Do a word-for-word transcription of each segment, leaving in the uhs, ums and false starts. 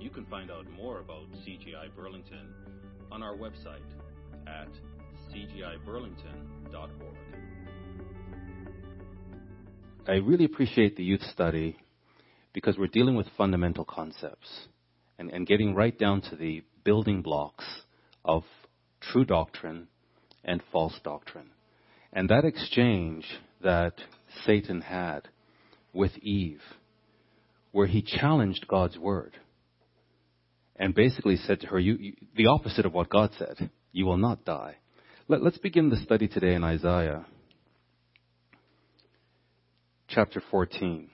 you can find out more about C G I Burlington on our website at c g i burlington dot org. I really appreciate the youth study because we're dealing with fundamental concepts and, and getting right down to the building blocks of true doctrine and false doctrine. And that exchange that Satan had with Eve, where he challenged God's word and basically said to her, you, you, the opposite of what God said, you will not die. Let, let's begin the study today in Isaiah chapter fourteen.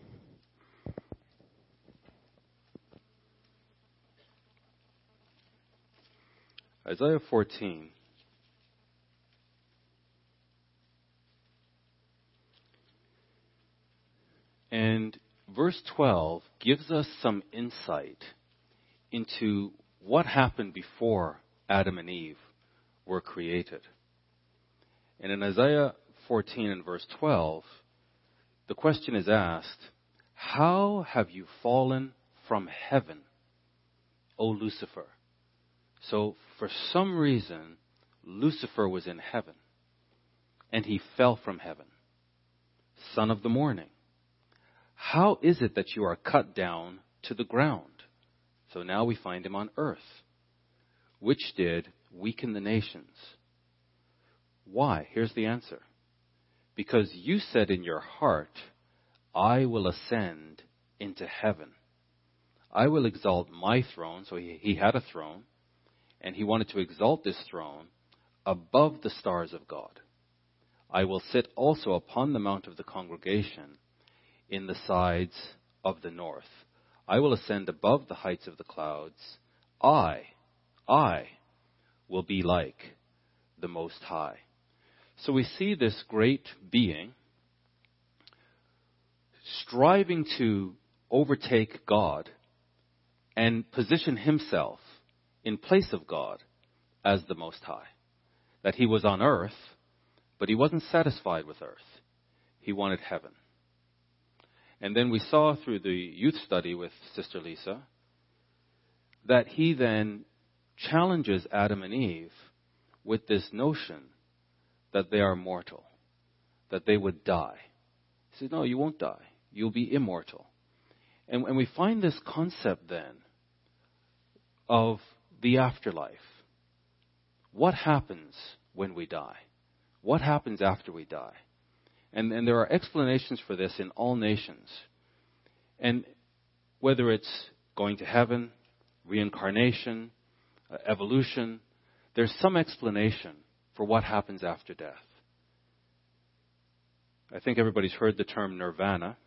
Isaiah fourteen. And verse twelve gives us some insight into what happened before Adam and Eve were created. And in Isaiah fourteen and verse twelve, the question is asked, how have you fallen from heaven, O Lucifer? So for some reason, Lucifer was in heaven, and he fell from heaven, son of the morning. How is it that you are cut down to the ground? So now we find him on earth, which did weaken the nations. Why? Here's the answer. Because you said in your heart, I will ascend into heaven. I will exalt my throne. So he, he had a throne, and he wanted to exalt this throne above the stars of God. I will sit also upon the mount of the congregation in the sides of the north. I will ascend above the heights of the clouds. I, I will be like the Most High. So we see this great being striving to overtake God and position himself in place of God as the Most High. That he was on earth, but he wasn't satisfied with earth. He wanted heaven. And then we saw through the youth study with Sister Lisa that he then challenges Adam and Eve with this notion that they are mortal, that they would die. He says, no, you won't die. You'll be immortal. And, and we find this concept then of the afterlife. What happens when we die? What happens after we die? And, and there are explanations for this in all nations. And whether it's going to heaven, reincarnation, uh, evolution, there's some explanation for what happens after death. I think everybody's heard the term nirvana.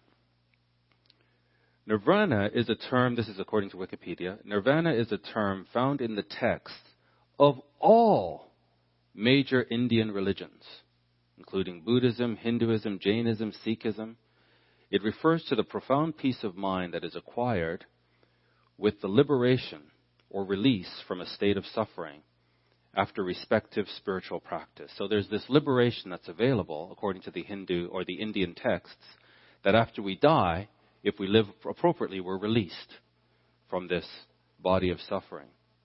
Nirvana is a term, this is according to Wikipedia, nirvana is a term found in the text of all major Indian religions, including Buddhism, Hinduism, Jainism, Sikhism. It refers to the profound peace of mind that is acquired with the liberation or release from a state of suffering after respective spiritual practice. So there's this liberation that's available, according to the Hindu or the Indian texts, that after we die, if we live appropriately, we're released from this body of suffering.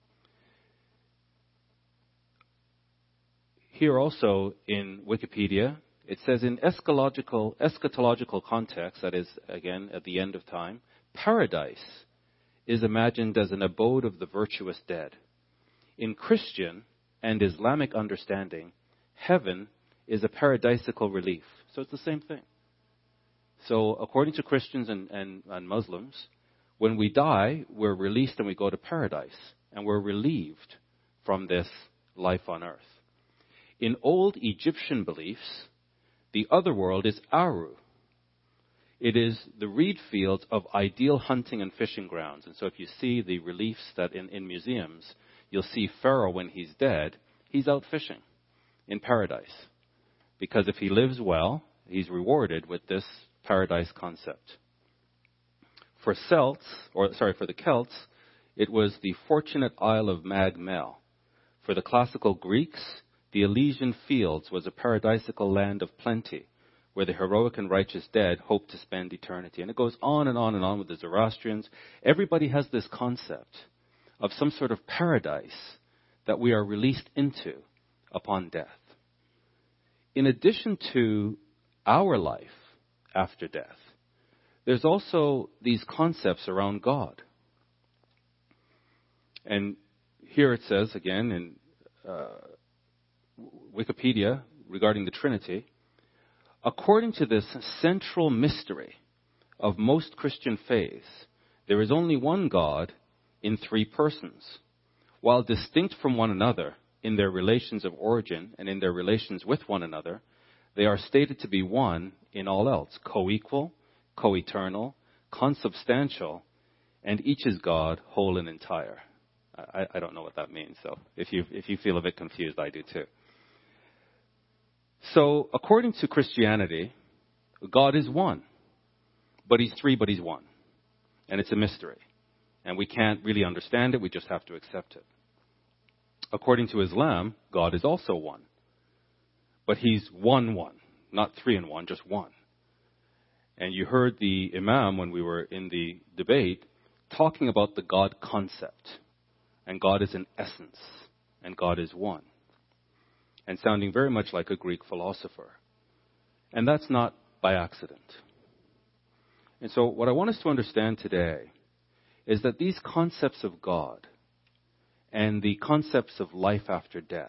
Here also in Wikipedia, it says in eschatological, eschatological context, that is, again, at the end of time, paradise is imagined as an abode of the virtuous dead. In Christian and Islamic understanding, heaven is a paradisical relief. So it's the same thing. So according to Christians and, and, and Muslims, when we die, we're released and we go to paradise. And we're relieved from this life on earth. In old Egyptian beliefs, the other world is Aru. It is the reed fields of ideal hunting and fishing grounds. And so if you see the reliefs that in, in museums, you'll see Pharaoh when he's dead, he's out fishing in paradise. Because if he lives well, he's rewarded with this paradise concept. For Celts, or sorry, for the Celts, it was the fortunate Isle of Mag Mell. For the classical Greeks, the Elysian fields was a paradisical land of plenty, where the heroic and righteous dead hope to spend eternity. And it goes on and on and on with the Zoroastrians. Everybody has this concept of some sort of paradise that we are released into upon death. In addition to our life after death, there's also these concepts around God. And here it says, again, in uh, Wikipedia regarding the Trinity, according to this central mystery of most Christian faiths, there is only one God in three persons. While distinct from one another in their relations of origin and in their relations with one another, they are stated to be one in all else, co-equal, co-eternal, consubstantial, and each is God, whole and entire. I, I don't know what that means, so if you if you feel a bit confused, I do too. So, according to Christianity, God is one. But he's three, but he's one. And it's a mystery. And we can't really understand it, we just have to accept it. According to Islam, God is also one. But he's one one, not three in one, just one. And you heard the Imam, when we were in the debate, talking about the God concept. And God is an essence. And God is one. And sounding very much like a Greek philosopher. And that's not by accident. And so what I want us to understand today is that these concepts of God and the concepts of life after death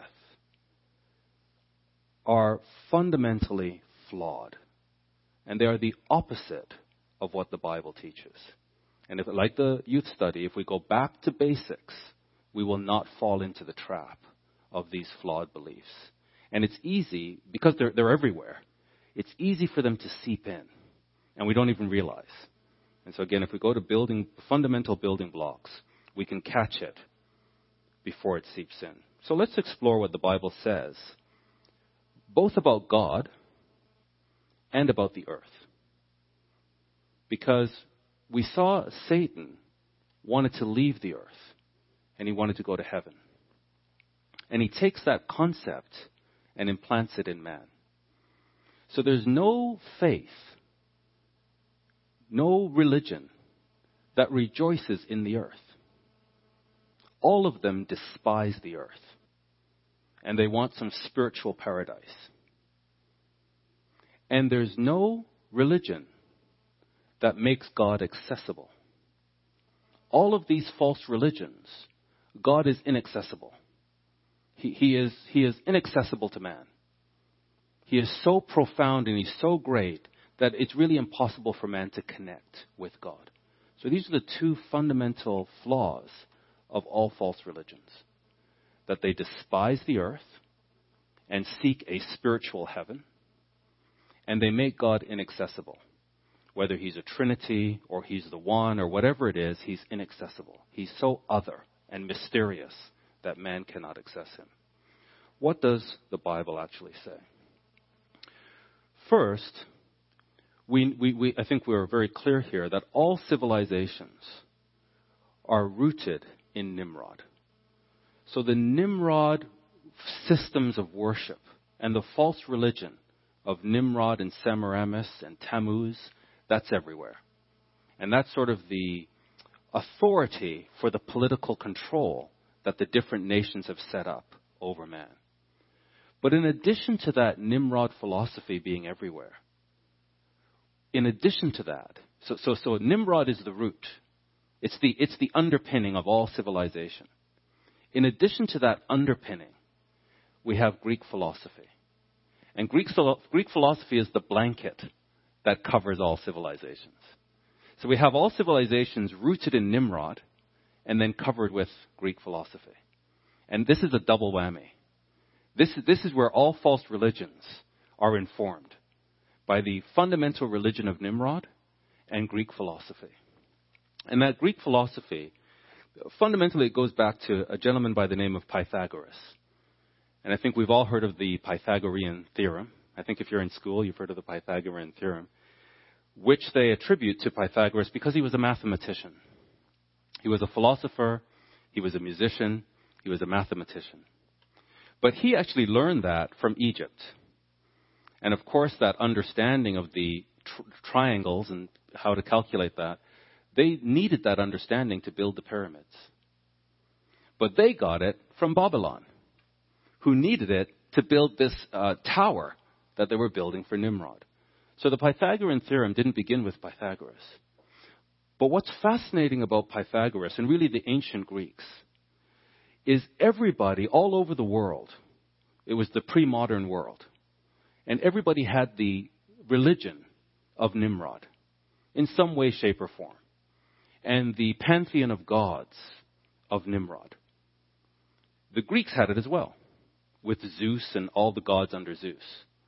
are fundamentally flawed. And they are the opposite of what the Bible teaches. And if, like the youth study, if we go back to basics, we will not fall into the trap of these flawed beliefs. And it's easy, because they're, they're everywhere, it's easy for them to seep in. And we don't even realize. And so again, if we go to building fundamental building blocks, we can catch it before it seeps in. So let's explore what the Bible says, both about God and about the earth. Because we saw Satan wanted to leave the earth, and he wanted to go to heaven. And he takes that concept and implants it in man. So there's no faith, no religion that rejoices in the earth. All of them despise the earth. And they want some spiritual paradise. And there's no religion that makes God accessible. All of these false religions, God is inaccessible. He, he is, he is inaccessible to man. He is so profound and he's so great that it's really impossible for man to connect with God. So these are the two fundamental flaws of all false religions. That they despise the earth and seek a spiritual heaven. And they make God inaccessible. Whether he's a Trinity or he's the one or whatever it is, he's inaccessible. He's so other and mysterious that man cannot access him. What does the Bible actually say? First, we, we, we, I think we are very clear here that all civilizations are rooted in Nimrod. So the Nimrod systems of worship and the false religion of Nimrod and Semiramis and Tammuz, that's everywhere. And that's sort of the authority for the political control that the different nations have set up over man. But in addition to that Nimrod philosophy being everywhere, in addition to that, so, so, so Nimrod is the root. It's the, it's the underpinning of all civilization. In addition to that underpinning, we have Greek philosophy. And Greek, Greek philosophy is the blanket that covers all civilizations. So we have all civilizations rooted in Nimrod and then covered with Greek philosophy. And this is a double whammy. This, this is where all false religions are informed, by the fundamental religion of Nimrod and Greek philosophy. And that Greek philosophy, fundamentally it goes back to a gentleman by the name of Pythagoras. And I think we've all heard of the Pythagorean theorem. I think if you're in school, you've heard of the Pythagorean theorem, which they attribute to Pythagoras because he was a mathematician. He was a philosopher, he was a musician, he was a mathematician. But he actually learned that from Egypt. And of course, that understanding of the tr- triangles and how to calculate that, they needed that understanding to build the pyramids. But they got it from Babylon, who needed it to build this uh, tower that they were building for Nimrod. So the Pythagorean theorem didn't begin with Pythagoras. But what's fascinating about Pythagoras, and really the ancient Greeks, is everybody all over the world, it was the pre-modern world, and everybody had the religion of Nimrod in some way, shape, or form, and the pantheon of gods of Nimrod. The Greeks had it as well, with Zeus and all the gods under Zeus.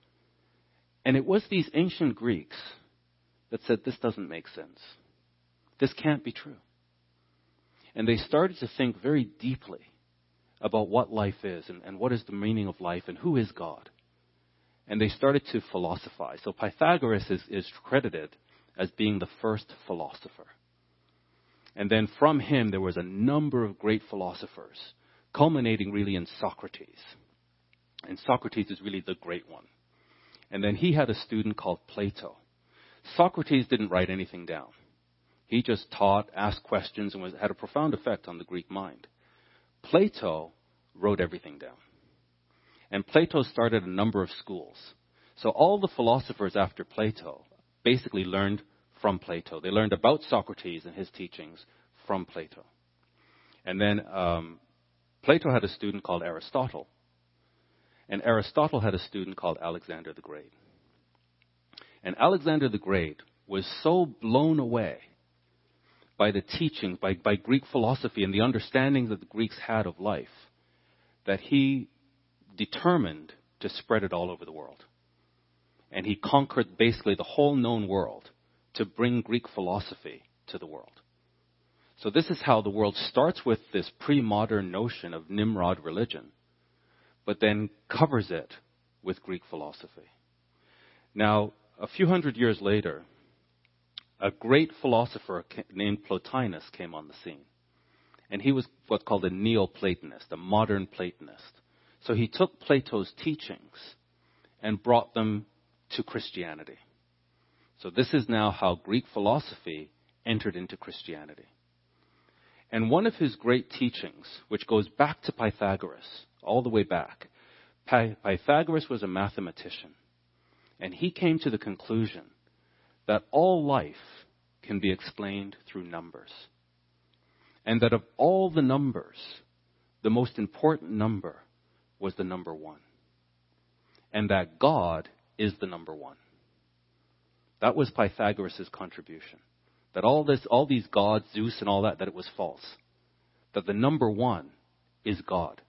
And it was these ancient Greeks that said, this doesn't make sense. This can't be true. And they started to think very deeply about what life is and, and what is the meaning of life and who is God. And they started to philosophize. So Pythagoras is, is credited as being the first philosopher. And then from him, there was a number of great philosophers, culminating really in Socrates. And Socrates is really the great one. And then he had a student called Plato. Socrates didn't write anything down. He just taught, asked questions, and was, had a profound effect on the Greek mind. Plato wrote everything down. And Plato started a number of schools. So all the philosophers after Plato basically learned from Plato. They learned about Socrates and his teachings from Plato. And then um, Plato had a student called Aristotle. And Aristotle had a student called Alexander the Great. And Alexander the Great was so blown away by the teachings, by, by Greek philosophy and the understanding that the Greeks had of life, that he determined to spread it all over the world. And he conquered basically the whole known world to bring Greek philosophy to the world. So this is how the world starts with this pre-modern notion of Nimrod religion, but then covers it with Greek philosophy. Now, a few hundred years later, a great philosopher named Plotinus came on the scene. And he was what's called a Neoplatonist, a modern Platonist. So he took Plato's teachings and brought them to Christianity. So this is now how Greek philosophy entered into Christianity. And one of his great teachings, which goes back to Pythagoras, all the way back, Pythagoras was a mathematician. And he came to the conclusion that all life can be explained through numbers. And that of all the numbers, the most important number was the number one. And that God is the number one. That was Pythagoras' contribution. That all this, all these gods, Zeus and all that, that it was false. That the number one is God.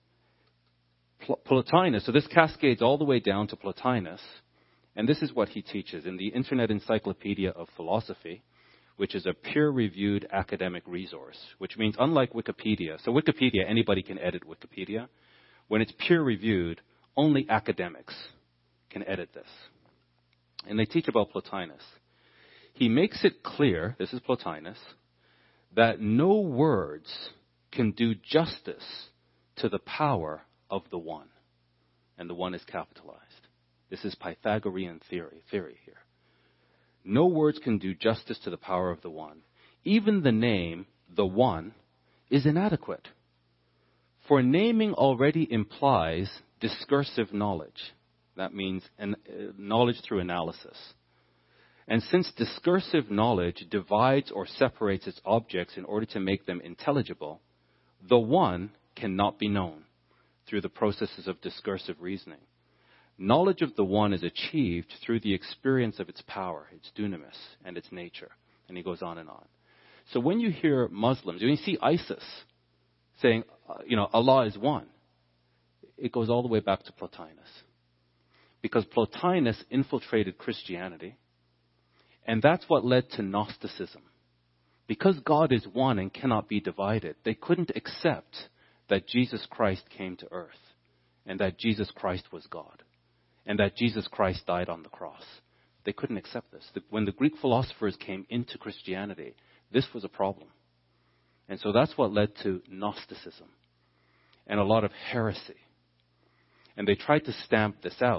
Pl- Plotinus, so this cascades all the way down to Plotinus. And this is what he teaches in the Internet Encyclopedia of Philosophy, which is a peer-reviewed academic resource, which means unlike Wikipedia. So Wikipedia, anybody can edit Wikipedia. When it's peer-reviewed, only academics can edit this. And they teach about Plotinus. He makes it clear, this is Plotinus, that no words can do justice to the power of the one. And the one is capitalized. This is Pythagorean theory, theory here. No words can do justice to the power of the one. Even the name, the one, is inadequate. For naming already implies discursive knowledge. That means an, uh, knowledge through analysis. And since discursive knowledge divides or separates its objects in order to make them intelligible, the one cannot be known through the processes of discursive reasoning. Knowledge of the one is achieved through the experience of its power, its dunamis, and its nature. And he goes on and on. So when you hear Muslims, when you see ISIS saying, uh, you know, Allah is one, it goes all the way back to Plotinus. Because Plotinus infiltrated Christianity, and that's what led to Gnosticism. Because God is one and cannot be divided, they couldn't accept that Jesus Christ came to earth, and that Jesus Christ was God, and that Jesus Christ died on the cross. They couldn't accept this. When the Greek philosophers came into Christianity, this was a problem. And so that's what led to Gnosticism and a lot of heresy. And they tried to stamp this out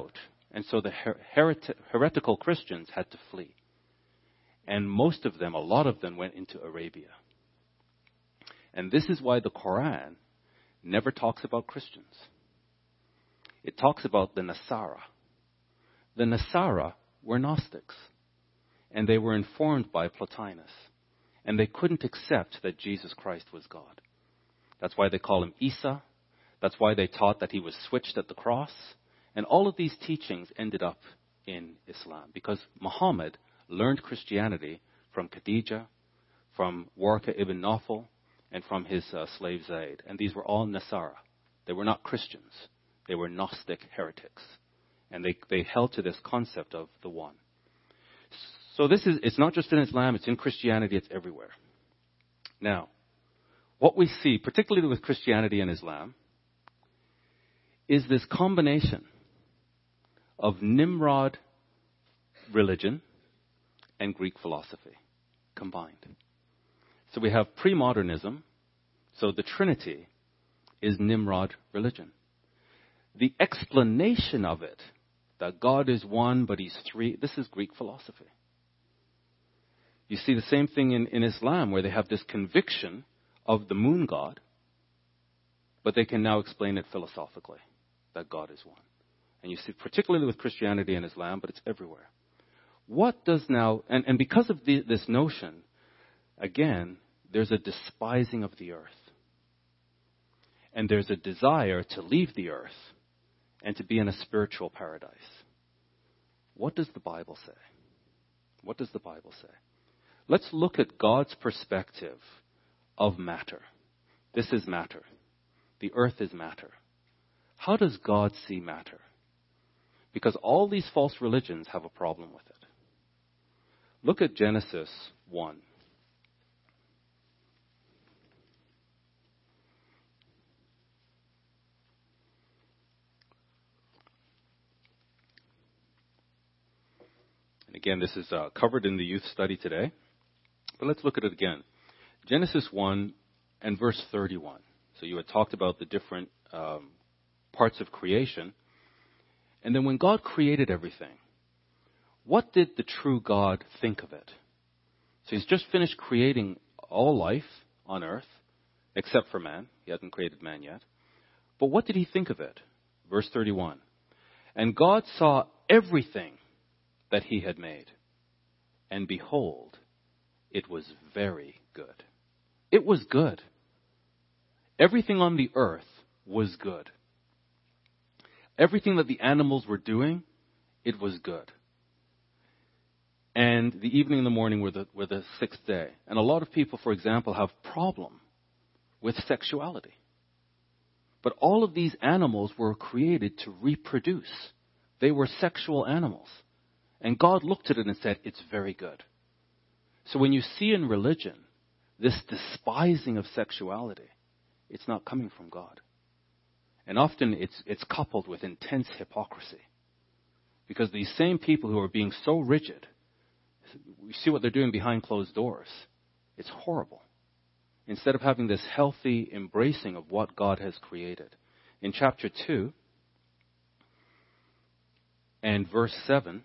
And so the her- heret- heretical Christians had to flee. And most of them, a lot of them, went into Arabia. And this is why the Quran never talks about Christians. It talks about the Nasara. The Nasara were Gnostics. And they were informed by Plotinus. And they couldn't accept that Jesus Christ was God. That's why they call him Isa. That's why they taught that he was switched at the cross. And all of these teachings ended up in Islam. Because Muhammad learned Christianity from Khadija, from Warqa ibn Nawfal, and from his uh, slave Zayd. And these were all Nasara. They were not Christians. They were Gnostic heretics. And they, they held to this concept of the one. So this is, it's not just in Islam, it's in Christianity, it's everywhere. Now, what we see, particularly with Christianity and Islam, is this combination of Nimrod religion and Greek philosophy combined. So we have pre-modernism, so the Trinity is Nimrod religion. The explanation of it, that God is one but he's three, this is Greek philosophy. You see the same thing in, in Islam, where they have this conviction of the moon god, but they can now explain it philosophically, that God is one. And you see, particularly with Christianity and Islam, but it's everywhere. What does now, and, and because of the, this notion, again, there's a despising of the earth. And there's a desire to leave the earth and to be in a spiritual paradise. What does the Bible say? What does the Bible say? Let's look at God's perspective of matter. This is matter. The earth is matter. How does God see matter? Because all these false religions have a problem with it. Look at Genesis one. And again, this is uh, covered in the youth study today. But let's look at it again. Genesis one and verse thirty-one. So you had talked about the different um, parts of creation. And then when God created everything, what did the true God think of it? So he's just finished creating all life on earth, except for man. He hadn't created man yet. But what did he think of it? Verse thirty-one. And God saw everything that he had made. And behold, it was very good. It was good. Everything on the earth was good. Everything that the animals were doing, it was good. And the evening and the morning were the, were the sixth day. And a lot of people, for example, have problem with sexuality. But all of these animals were created to reproduce. They were sexual animals. And God looked at it and said, it's very good. So when you see in religion this despising of sexuality, it's not coming from God. And often it's, it's coupled with intense hypocrisy. Because these same people who are being so rigid, we see what they're doing behind closed doors. It's horrible. Instead of having this healthy embracing of what God has created. In chapter two and verse seven,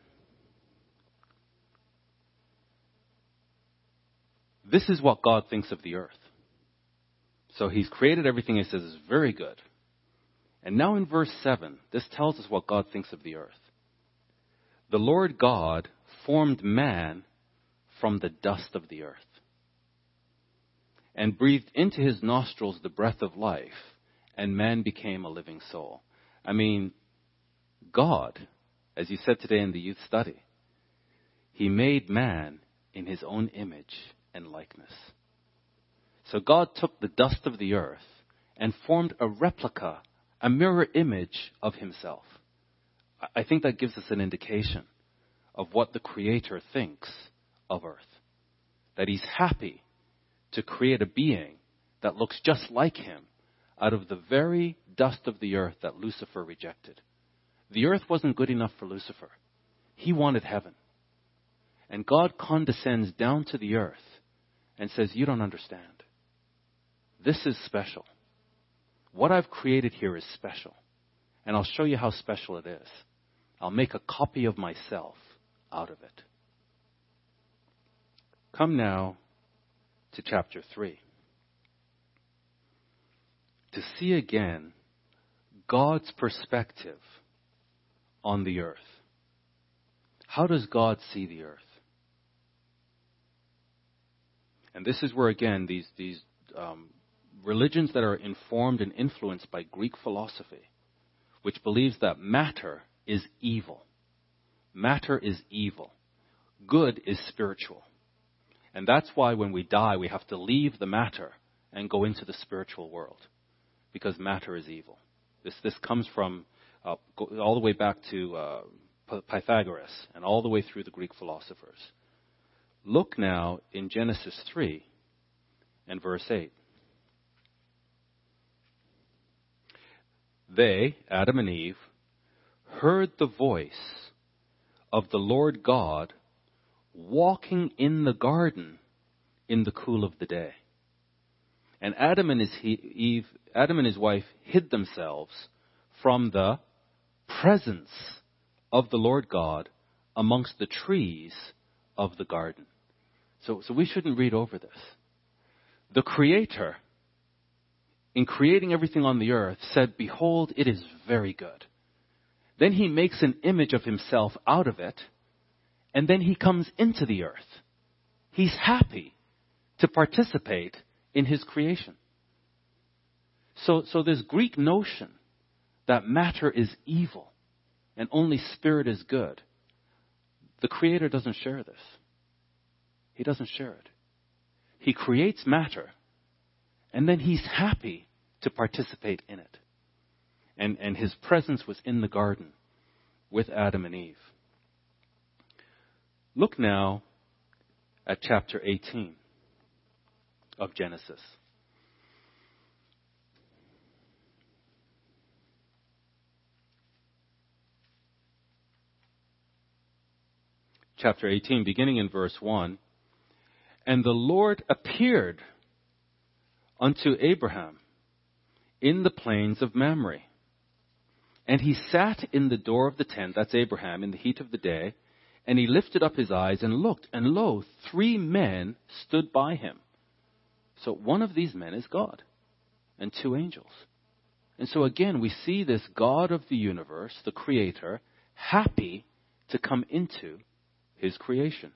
this is what God thinks of the earth. So he's created everything, he says, is very good. And now in verse seven, this tells us what God thinks of the earth. The Lord God formed man from the dust of the earth and breathed into his nostrils the breath of life, and man became a living soul. I mean, God, as you said today in the youth study, he made man in his own image and likeness. So God took the dust of the earth and formed a replica, a mirror image of himself. I think that gives us an indication of what the Creator thinks of earth. That he's happy to create a being that looks just like him out of the very dust of the earth that Lucifer rejected. The earth wasn't good enough for Lucifer. He wanted heaven. And God condescends down to the earth and says, you don't understand. This is special. What I've created here is special. And I'll show you how special it is. I'll make a copy of myself out of it. Come now to chapter three. To see again God's perspective on the earth. How does God see the earth? And this is where, again, these, these um, religions that are informed and influenced by Greek philosophy, which believes that matter is evil. Matter is evil. Good is spiritual. And that's why when we die, we have to leave the matter and go into the spiritual world, because matter is evil. This, this comes from uh, go all the way back to uh, Pythagoras and all the way through the Greek philosophers. Look now in Genesis three and verse eight. They, Adam and Eve, heard the voice of the Lord God walking in the garden in the cool of the day. And Adam and his Eve, Adam and his wife hid themselves from the presence of the Lord God amongst the trees of the garden. So, so we shouldn't read over this. The Creator, in creating everything on the earth, said, "Behold, it is very good." Then he makes an image of himself out of it, and then he comes into the earth. He's happy to participate in his creation. So, so this Greek notion that matter is evil and only spirit is good, the Creator doesn't share this. He doesn't share it. He creates matter, and then he's happy to participate in it. And, and his presence was in the garden with Adam and Eve. Look now at chapter eighteen of Genesis. Chapter eighteen, beginning in verse one. And the Lord appeared unto Abraham in the plains of Mamre. And he sat in the door of the tent, that's Abraham, in the heat of the day, and he lifted up his eyes and looked, and lo, three men stood by him. So one of these men is God, and two angels. And so again, we see this God of the universe, the Creator, happy to come into his creation.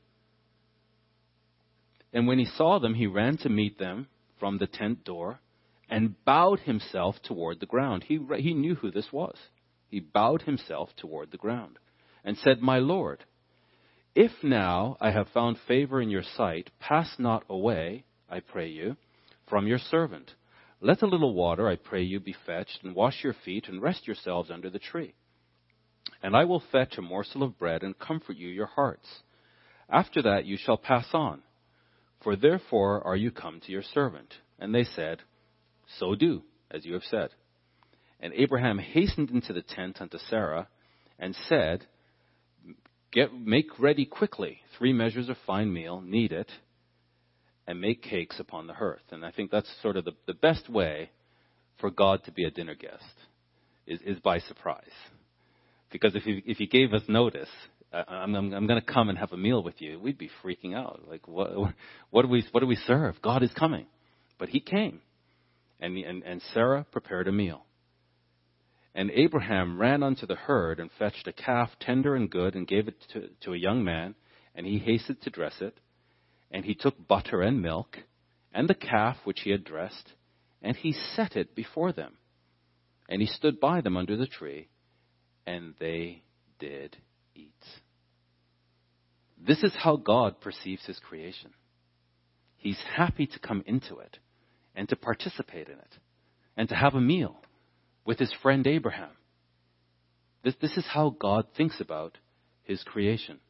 And when he saw them, he ran to meet them from the tent door and bowed himself toward the ground. He, he knew who this was. He bowed himself toward the ground and said, "My Lord, if now I have found favor in your sight, pass not away, I pray you, from your servant. Let a little water, I pray you, be fetched, and wash your feet, and rest yourselves under the tree. And I will fetch a morsel of bread, and comfort you your hearts. After that you shall pass on. For therefore are you come to your servant." And they said, "So do, as you have said." And Abraham hastened into the tent unto Sarah, and said, Get, make ready quickly three measures of fine meal, knead it, and make cakes upon the hearth. And I think that's sort of the, the best way for God to be a dinner guest, is, is by surprise. Because if he, if he gave us notice, uh, I'm, I'm, I'm going to come and have a meal with you, we'd be freaking out. Like, what, what do we, what do we serve? God is coming. But he came, and, and, and Sarah prepared a meal. And Abraham ran unto the herd and fetched a calf tender and good and gave it to, to a young man, and he hasted to dress it. And he took butter and milk and the calf which he had dressed, and he set it before them. And he stood by them under the tree, and they did eat. This is how God perceives his creation. He's happy to come into it and to participate in it and to have a meal with his friend Abraham. This, this is how God thinks about his creation.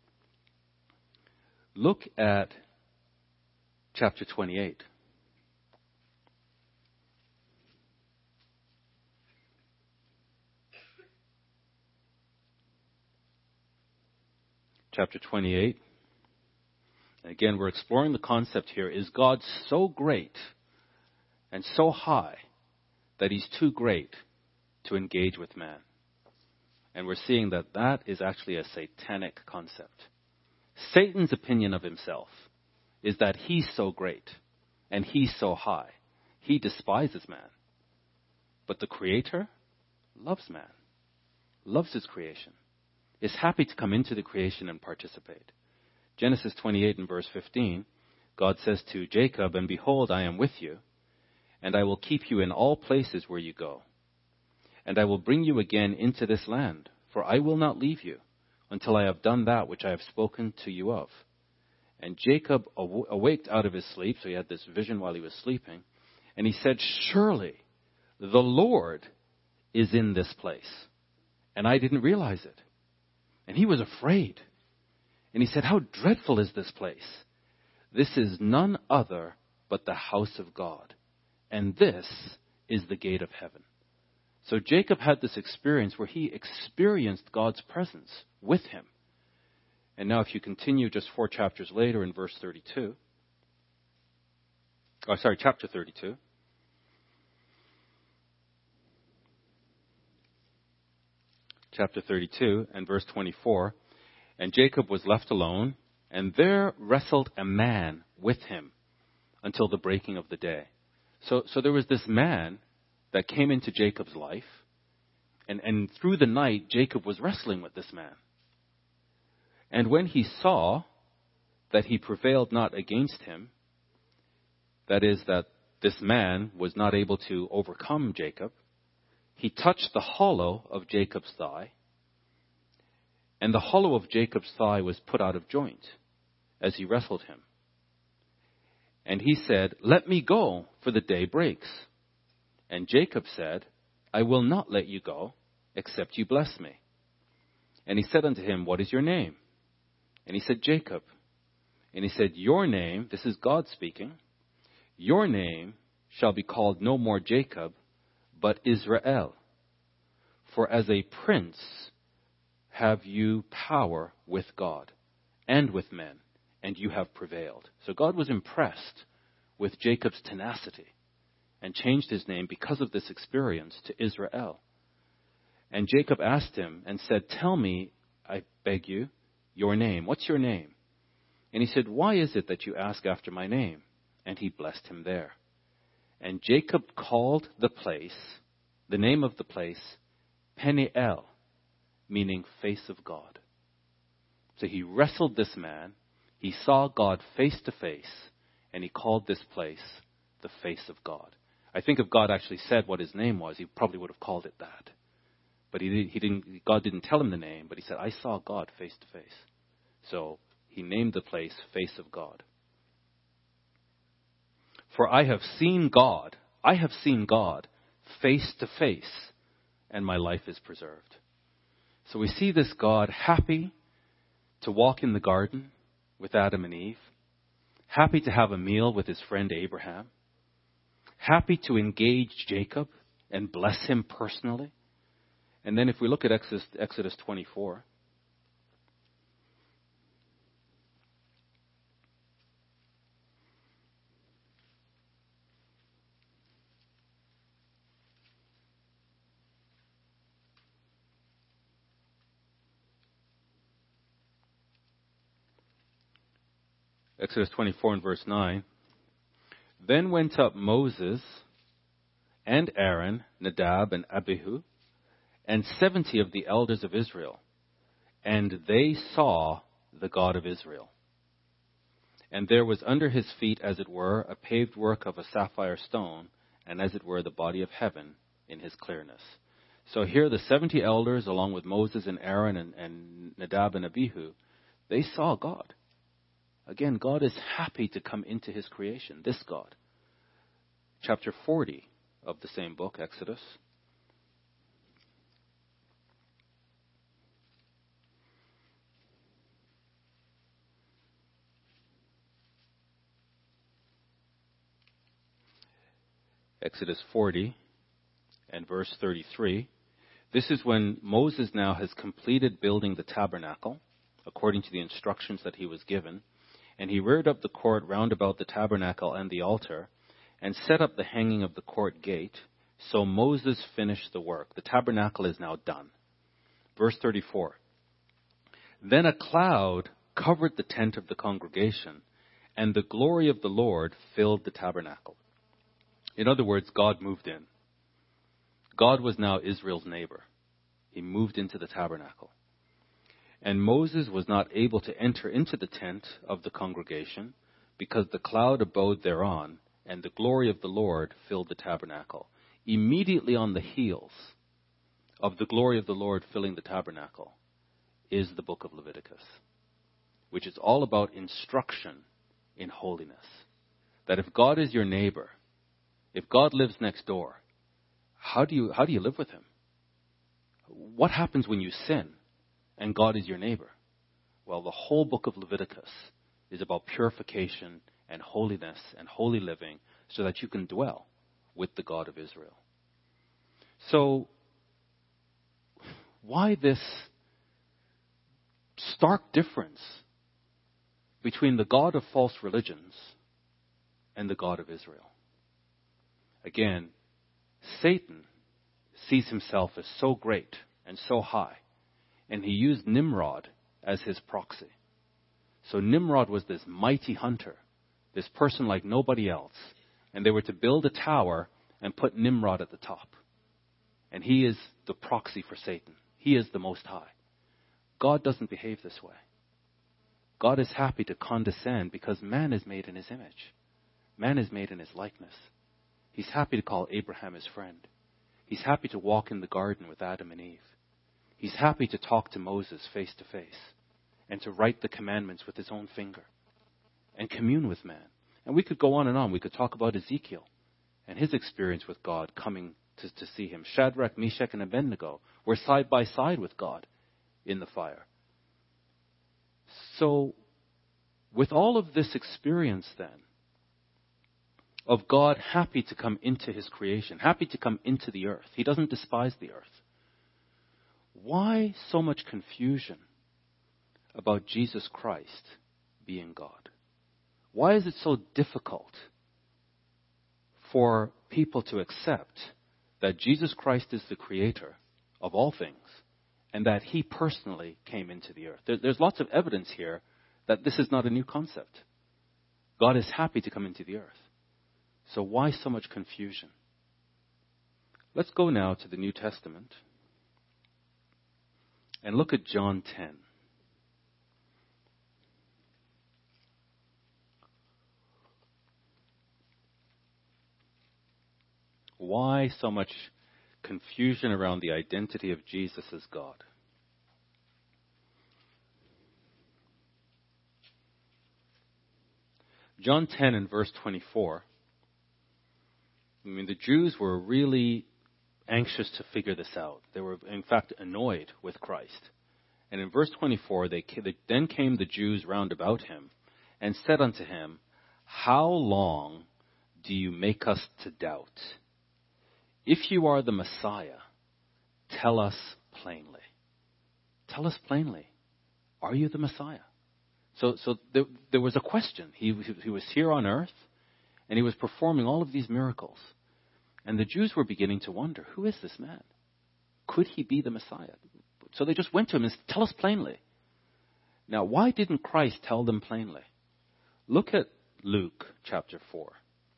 Look at chapter twenty-eight. Chapter twenty-eight. Again, we're exploring the concept here. Is God so great and so high that he's too great to engage with man? And we're seeing that that is actually a satanic concept. Satan's opinion of himself is that he's so great and he's so high. He despises man. But the Creator loves man, loves his creation, is happy to come into the creation and participate. Genesis twenty-eight and verse fifteen, God says to Jacob, "And behold, I am with you, and I will keep you in all places where you go. And I will bring you again into this land, for I will not leave you until I have done that which I have spoken to you of." And Jacob aw- awaked out of his sleep, so he had this vision while he was sleeping, and he said, "Surely the Lord is in this place, and I didn't realize it." And he was afraid. And he said, "How dreadful is this place? This is none other but the house of God, and this is the gate of heaven." So Jacob had this experience where he experienced God's presence with him. And now if you continue just four chapters later in verse thirty-two, oh, sorry, chapter thirty-two. Chapter thirty-two and verse twenty-four, "And Jacob was left alone, and there wrestled a man with him until the breaking of the day." So, so there was this man that came into Jacob's life, and, and through the night, Jacob was wrestling with this man. And when he saw that he prevailed not against him, that is, that this man was not able to overcome Jacob, he touched the hollow of Jacob's thigh, and the hollow of Jacob's thigh was put out of joint as he wrestled him. And he said, "Let me go, for the day breaks." And Jacob said, "I will not let you go, except you bless me." And he said unto him, "What is your name?" And he said, "Jacob." And he said, "Your name," this is God speaking, "your name shall be called no more Jacob, but Israel. For as a prince have you power with God and with men, and you have prevailed." So God was impressed with Jacob's tenacity and changed his name because of this experience to Israel. And Jacob asked him and said, "Tell me, I beg you, your name. What's your name?" And he said, "Why is it that you ask after my name?" And he blessed him there. And Jacob called the place, the name of the place, Peniel, meaning face of God. So he wrestled this man, he saw God face to face, and he called this place the face of God. I think if God actually said what his name was, he probably would have called it that. But he, he didn't. God didn't tell him the name, but he said, "I saw God face to face." So he named the place Face of God. "For I have seen God, I have seen God face to face, and my life is preserved." So we see this God happy to walk in the garden with Adam and Eve, happy to have a meal with his friend Abraham, happy to engage Jacob and bless him personally. And then if we look at Exodus, Exodus twenty-four, Exodus twenty-four and verse nine, "Then went up Moses and Aaron, Nadab and Abihu, and seventy of the elders of Israel, and they saw the God of Israel. And there was under his feet, as it were, a paved work of a sapphire stone, and as it were, the body of heaven in his clearness." So here the seventy elders, along with Moses and Aaron and, and Nadab and Abihu, they saw God. Again, God is happy to come into his creation, this God. Chapter forty of the same book, Exodus. Exodus forty and verse thirty-three. This is when Moses now has completed building the tabernacle, according to the instructions that he was given. And he reared up the court round about the tabernacle and the altar, and set up the hanging of the court gate. So Moses finished the work. The tabernacle is now done. Verse thirty-four. Then a cloud covered the tent of the congregation, and the glory of the Lord filled the tabernacle. In other words, God moved in. God was now Israel's neighbor. He moved into the tabernacle. And Moses was not able to enter into the tent of the congregation because the cloud abode thereon, and the glory of the Lord filled the tabernacle. Immediately on the heels of the glory of the Lord filling the tabernacle is the book of Leviticus, which is all about instruction in holiness. That if God is your neighbor, if God lives next door, how do you how do you live with him? What happens when you sin and God is your neighbor? Well, the whole book of Leviticus is about purification and holiness and holy living so that you can dwell with the God of Israel. So, why this stark difference between the God of false religions and the God of Israel? Again, Satan sees himself as so great and so high, and he used Nimrod as his proxy. So Nimrod was this mighty hunter, this person like nobody else, and they were to build a tower and put Nimrod at the top. And he is the proxy for Satan. He is the Most High. God doesn't behave this way. God is happy to condescend because man is made in his image. Man is made in his likeness. He's happy to call Abraham his friend. He's happy to walk in the garden with Adam and Eve. He's happy to talk to Moses face to face and to write the commandments with his own finger and commune with man. And we could go on and on. We could talk about Ezekiel and his experience with God coming to, to see him. Shadrach, Meshach, and Abednego were side by side with God in the fire. So, with all of this experience then, of God happy to come into his creation, happy to come into the earth. He doesn't despise the earth. Why so much confusion about Jesus Christ being God? Why is it so difficult for people to accept that Jesus Christ is the creator of all things and that he personally came into the earth? There, there's lots of evidence here that this is not a new concept. God is happy to come into the earth. So why so much confusion? Let's go now to the New Testament and look at John ten. Why so much confusion around the identity of Jesus as God? John ten and verse twenty-four. I mean, the Jews were really anxious to figure this out. They were, in fact, annoyed with Christ. And in verse twenty-four, they, then came the Jews round about him and said unto him, How long do you make us to doubt? If you are the Messiah, tell us plainly. Tell us plainly. Are you the Messiah? So, so there, there was a question. He, he was here on earth, and he was performing all of these miracles. And the Jews were beginning to wonder, who is this man? Could he be the Messiah? So they just went to him and said, tell us plainly. Now, why didn't Christ tell them plainly? Look at Luke chapter four.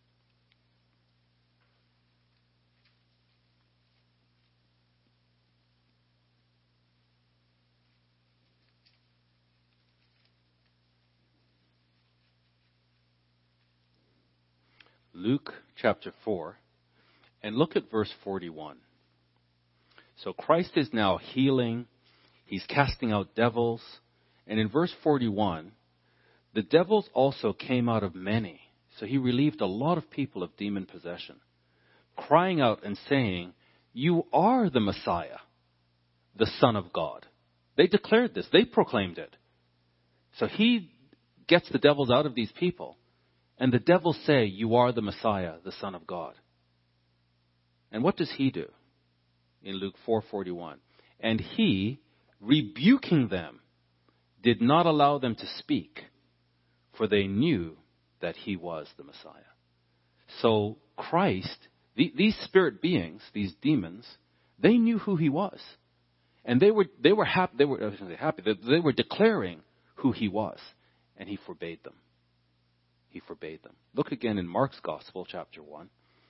Luke chapter four, and look at verse forty-one. So Christ is now healing, he's casting out devils, and in verse forty-one, the devils also came out of many. So he relieved a lot of people of demon possession, crying out and saying, You are the Messiah, the Son of God. They declared this, they proclaimed it. So he gets the devils out of these people. And the devils say, You are the Messiah, the Son of God. And what does he do? In Luke four forty-one. And he, rebuking them, did not allow them to speak, for they knew that he was the Messiah. So Christ, the, these spirit beings, these demons, they knew who he was. And they were they were happy. They were I was going to say happy. They, they were declaring who he was, and he forbade them. He forbade them. Look again in Mark's Gospel, chapter one.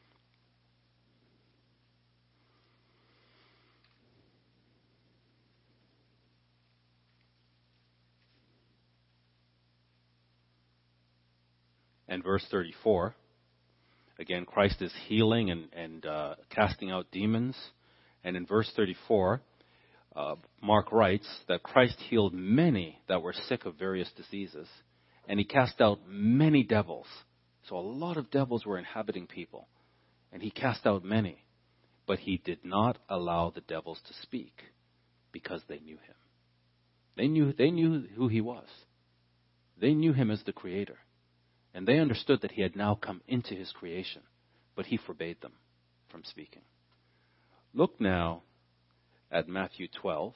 And verse thirty-four. Again, Christ is healing and, and uh, casting out demons. And in verse thirty-four, uh, Mark writes that Christ healed many that were sick of various diseases. And he cast out many devils. So a lot of devils were inhabiting people. And he cast out many. But he did not allow the devils to speak because they knew him. They knew, they knew who he was. They knew him as the Creator. And they understood that he had now come into his creation, but he forbade them from speaking. Look now at Matthew twelve.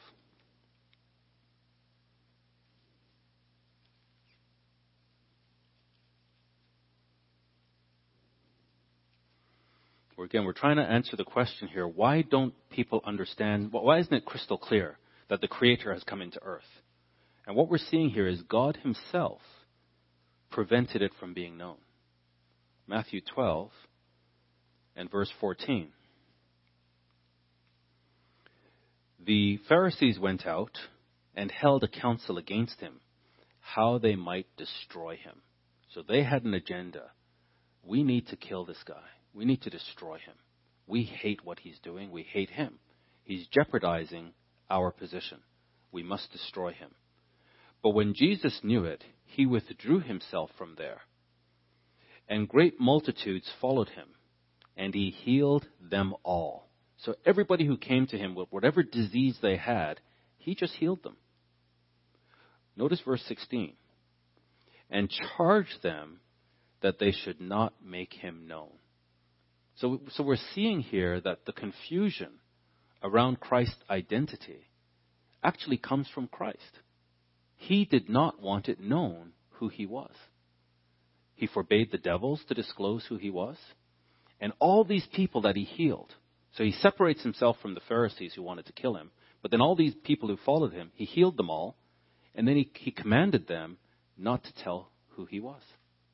Where again, we're trying to answer the question here, why don't people understand, why isn't it crystal clear that the Creator has come into earth? And what we're seeing here is God himself prevented it from being known. Matthew twelve and verse fourteen. The Pharisees went out and held a council against him, how they might destroy him. So they had an agenda. We need to kill this guy. We need to destroy him. We hate what he's doing. We hate him. He's jeopardizing our position. We must destroy him. But when Jesus knew it, he withdrew himself from there. And great multitudes followed him, and he healed them all. So everybody who came to him with whatever disease they had, he just healed them. Notice verse sixteen. And charged them that they should not make him known. So, so we're seeing here that the confusion around Christ's identity actually comes from Christ. He did not want it known who he was. He forbade the devils to disclose who he was. And all these people that he healed. So he separates himself from the Pharisees who wanted to kill him. But then all these people who followed him, he healed them all. And then he, he commanded them not to tell who he was.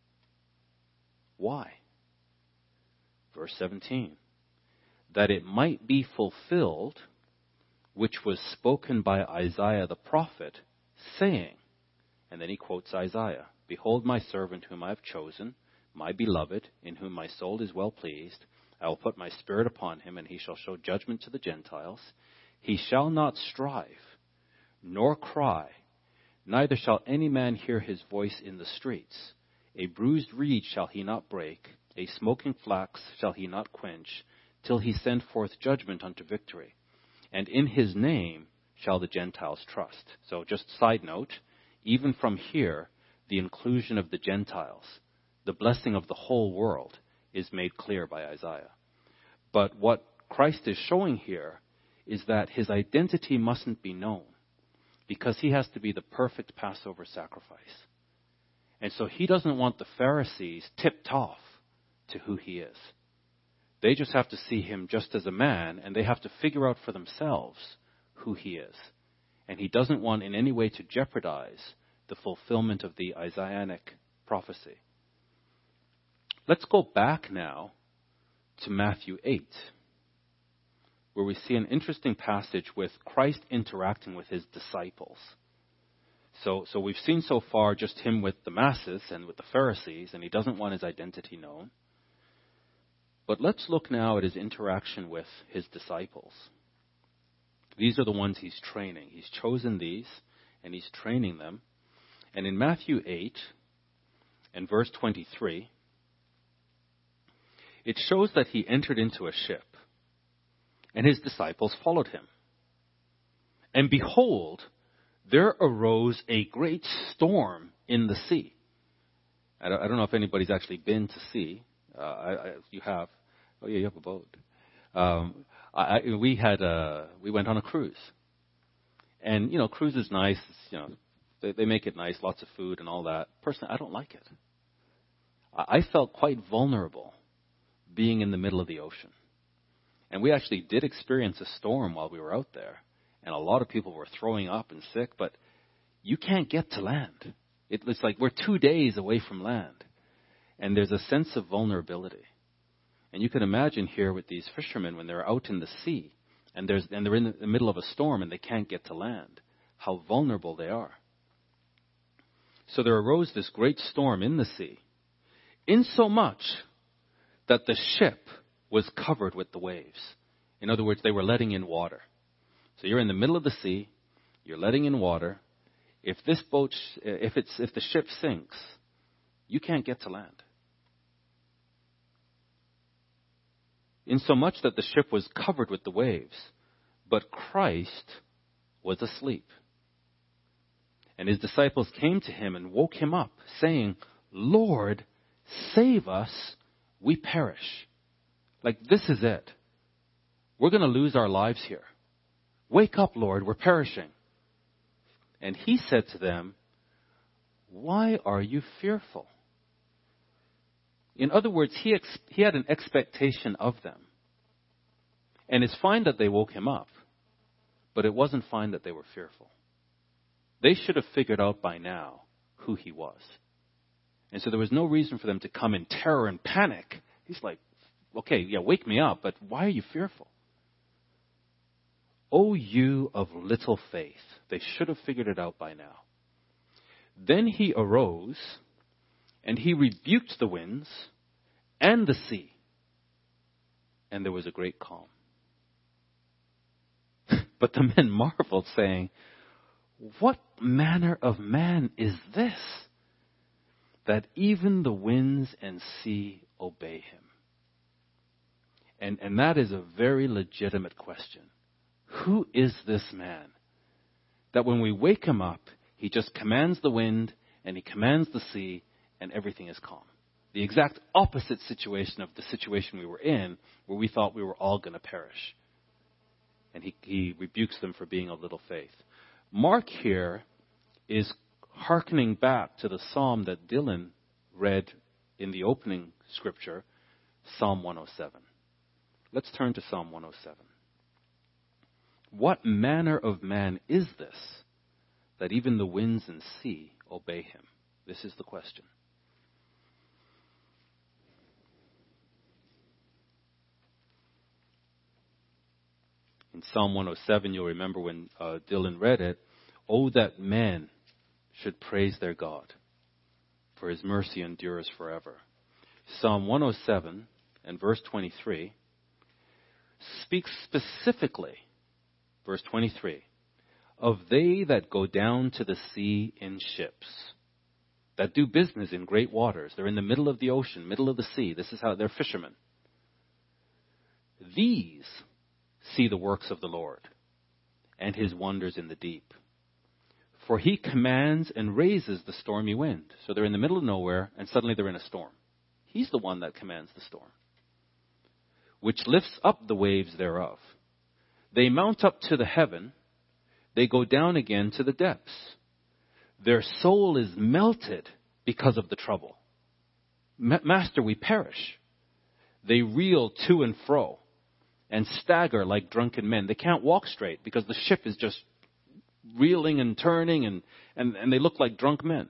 Why? Verse seventeen. That it might be fulfilled, which was spoken by Isaiah the prophet, saying, and then he quotes Isaiah, Behold my servant whom I have chosen, my beloved, in whom my soul is well pleased. I will put my spirit upon him, and he shall show judgment to the Gentiles. He shall not strive, nor cry, neither shall any man hear his voice in the streets. A bruised reed shall he not break, a smoking flax shall he not quench, till he send forth judgment unto victory. And in his name shall the Gentiles trust. So just side note, even from here, the inclusion of the Gentiles, the blessing of the whole world, is made clear by Isaiah. But what Christ is showing here is that his identity mustn't be known, because he has to be the perfect Passover sacrifice. And so he doesn't want the Pharisees tipped off to who he is. They just have to see him just as a man, and they have to figure out for themselves who he is. And he doesn't want in any way to jeopardize the fulfillment of the Isaianic prophecy. Let's go back now to Matthew eight, where we see an interesting passage with Christ interacting with his disciples. So, so we've seen so far just him with the masses and with the Pharisees, and he doesn't want his identity known. But let's look now at his interaction with his disciples. These are the ones he's training. He's chosen these, and he's training them. And in Matthew eight, and verse twenty-three, it shows that he entered into a ship, and his disciples followed him. And behold, there arose a great storm in the sea. I don't, I don't know if anybody's actually been to sea. Uh, I, I, you have. Oh yeah, you have a boat. Um, I, I, we had a, we went on a cruise, and you know, cruise is nice. It's, you know, they, they make it nice, lots of food and all that. Personally, I don't like it. I, I felt quite vulnerable being in the middle of the ocean, and we actually did experience a storm while we were out there. and a lot of people were throwing up and sick, but you can't get to land. It, it's like we're two days away from land. And there's a sense of vulnerability. And you can imagine here with these fishermen when they're out in the sea and, there's, and they're in the middle of a storm and they can't get to land, how vulnerable they are. So there arose this great storm in the sea, insomuch that the ship was covered with the waves. In other words, they were letting in water. So you're in the middle of the sea, you're letting in water. If this boat, if it's, if the ship sinks, you can't get to land. Insomuch that the ship was covered with the waves, but Christ was asleep. And his disciples came to him and woke him up, saying, Lord, save us, we perish. Like, this is it. We're going to lose our lives here. Wake up, Lord, we're perishing. And he said to them, why are you fearful? In other words, he, ex- he had an expectation of them. And it's fine that they woke him up, but it wasn't fine that they were fearful. They should have figured out by now who he was. And so there was no reason for them to come in terror and panic. He's like, okay, yeah, wake me up, but why are you fearful? O you of little faith. They should have figured it out by now. Then he arose, and he rebuked the winds and the sea, and there was a great calm. But the men marveled, saying, what manner of man is this, that even the winds and sea obey him? And, and that is a very legitimate question. Who is this man that when we wake him up, he just commands the wind and he commands the sea and everything is calm? The exact opposite situation of the situation we were in, where we thought we were all going to perish. And he, he rebukes them for being of little faith. Mark here is hearkening back to the psalm that Dylan read in the opening scripture, Psalm one oh seven. Let's turn to Psalm one oh seven. What manner of man is this, that even the winds and sea obey him? This is the question. In Psalm one oh seven, you'll remember when uh, Dylan read it, oh, that men should praise their God, for his mercy endures forever. Psalm one oh seven and verse twenty-three speaks specifically, verse twenty-three, of they that go down to the sea in ships, that do business in great waters. They're in the middle of the ocean, middle of the sea. This is how they're fishermen. These see the works of the Lord and his wonders in the deep. For he commands and raises the stormy wind. So they're in the middle of nowhere and suddenly they're in a storm. He's the one that commands the storm, which lifts up the waves thereof. They mount up to the heaven. They go down again to the depths. Their soul is melted because of the trouble. Master, we perish. They reel to and fro and stagger like drunken men. They can't walk straight because the ship is just reeling and turning, and, and, and they look like drunk men.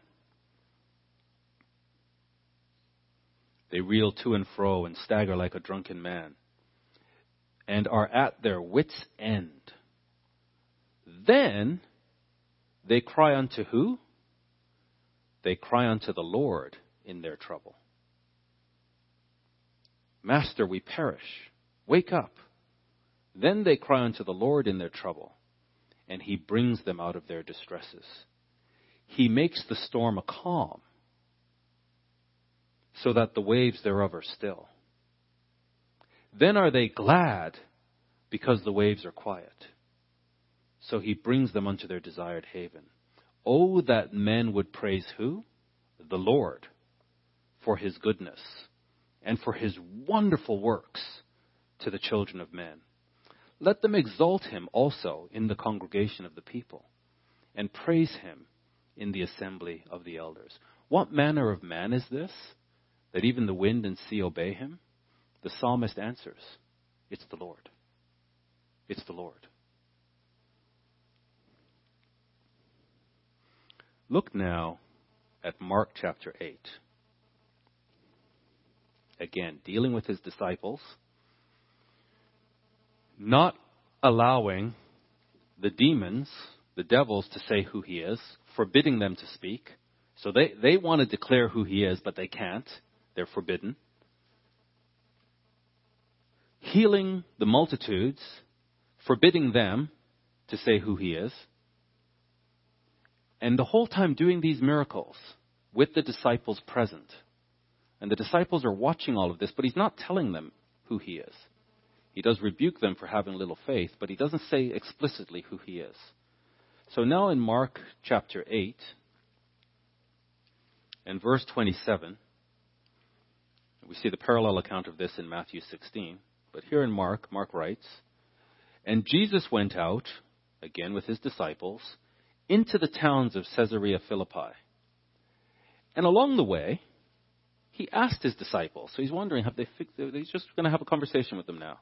They reel to and fro and stagger like a drunken man, and are at their wits' end. Then they cry unto who? They cry unto the Lord in their trouble. Master, we perish. Wake up. Then they cry unto the Lord in their trouble, and he brings them out of their distresses. He makes the storm a calm, so that the waves thereof are still. Then are they glad, because the waves are quiet. So he brings them unto their desired haven. Oh, that men would praise who? The Lord, for his goodness, and for his wonderful works to the children of men. Let them exalt him also in the congregation of the people, and praise him in the assembly of the elders. What manner of man is this, that even the wind and sea obey him? The psalmist answers, it's the Lord. It's the Lord. Look now at Mark chapter eight. Again, dealing with his disciples, not allowing the demons, the devils, to say who he is, forbidding them to speak. So they, they want to declare who he is, but they can't. They're forbidden. Healing the multitudes, forbidding them to say who he is. And the whole time doing these miracles with the disciples present. And the disciples are watching all of this, but he's not telling them who he is. He does rebuke them for having little faith, but he doesn't say explicitly who he is. So now in Mark chapter eight and verse twenty-seven, we see the parallel account of this in Matthew sixteen. But here in Mark, Mark writes, "And Jesus went out, again with his disciples, into the towns of Caesarea Philippi. And along the way, he asked his disciples," so he's wondering, have they fixed, he's just going to have a conversation with them now.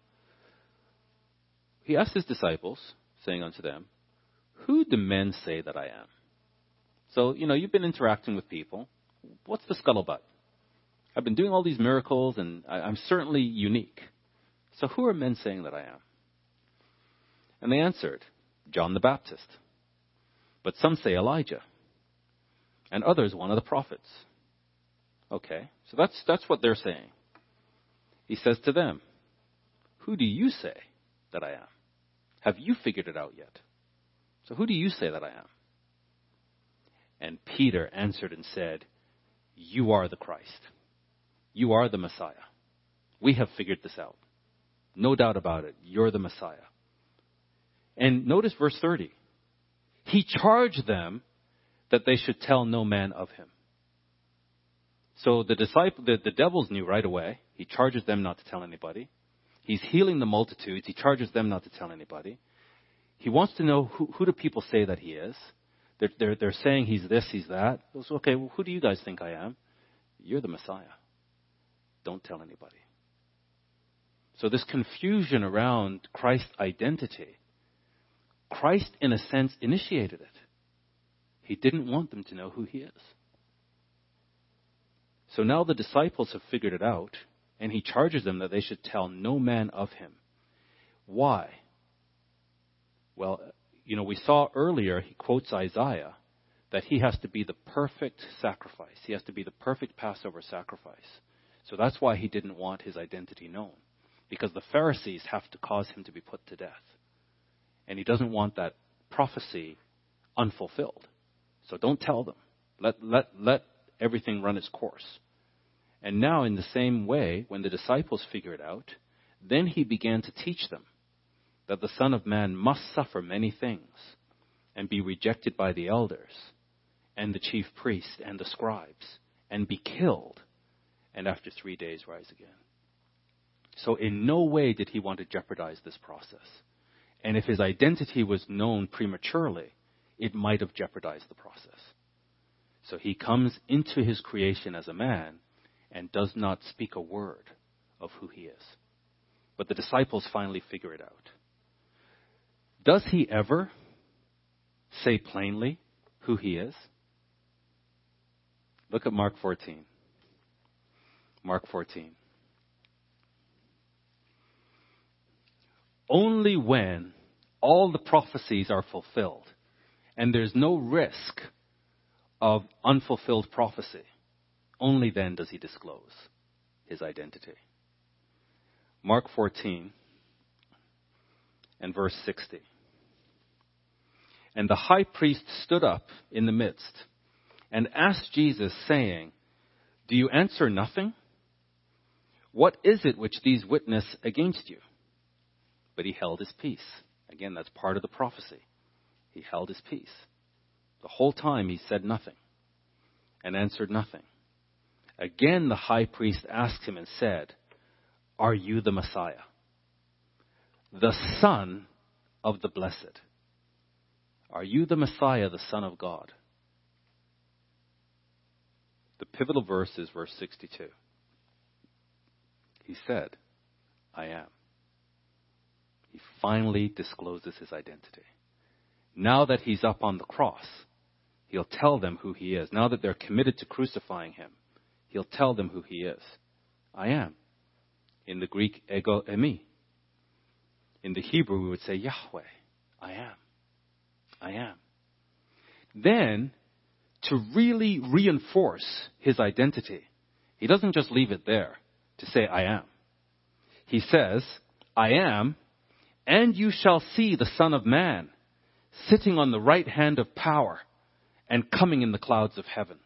He asked his disciples, saying unto them, "Who do men say that I am?" So, you know, you've been interacting with people. What's the scuttlebutt? I've been doing all these miracles, and I, I'm certainly unique. So who are men saying that I am? And they answered, "John the Baptist. But some say Elijah. And others one of the prophets." Okay, so that's that's what they're saying. He says to them, "Who do you say that I am? Have you figured it out yet? So who do you say that I am?" And Peter answered and said, "You are the Christ. You are the Messiah. We have figured this out. No doubt about it. You're the Messiah." And notice verse thirty. He charged them that they should tell no man of him. So the disciple, the, the devils knew right away. He charges them not to tell anybody. He's healing the multitudes. He charges them not to tell anybody. He wants to know who, who do people say that he is. They're, they're, they're saying he's this, he's that. So, okay, well, who do you guys think I am? You're the Messiah. Don't tell anybody. So this confusion around Christ's identity, Christ, in a sense, initiated it. He didn't want them to know who he is. So now the disciples have figured it out, and he charges them that they should tell no man of him. Why? Well, you know, we saw earlier, he quotes Isaiah, that he has to be the perfect sacrifice. He has to be the perfect Passover sacrifice. So that's why he didn't want his identity known, because the Pharisees have to cause him to be put to death. And he doesn't want that prophecy unfulfilled. So don't tell them. Let, let, let everything run its course. And now in the same way, when the disciples figure it out, then he began to teach them that the Son of Man must suffer many things and be rejected by the elders and the chief priests and the scribes and be killed, and after three days rise again. So in no way did he want to jeopardize this process. And if his identity was known prematurely, it might have jeopardized the process. So he comes into his creation as a man and does not speak a word of who he is. But the disciples finally figure it out. Does he ever say plainly who he is? Look at Mark fourteen. Mark fourteen. Only when all the prophecies are fulfilled and there's no risk of unfulfilled prophecy, only then does he disclose his identity. Mark fourteen and verse sixty. And the high priest stood up in the midst and asked Jesus, saying, "Do you answer nothing? What is it which these witness against you?" But he held his peace. Again, that's part of the prophecy. He held his peace. The whole time he said nothing and answered nothing. Again, the high priest asked him and said, "Are you the Messiah, the Son of the Blessed? Are you the Messiah, the Son of God?" The pivotal verse is verse sixty-two. He said, "I am." He finally discloses his identity. Now that he's up on the cross, He'll tell them who he is. Now that they're committed to crucifying him, he'll tell them who he is. I am. In the Greek, ego eimi. In the Hebrew, we would say Yahweh. I am. I am. Then, to really reinforce his identity, he doesn't just leave it there to say I am. He says, I am, and you shall see the Son of Man sitting on the right hand of power and coming in the clouds of heaven.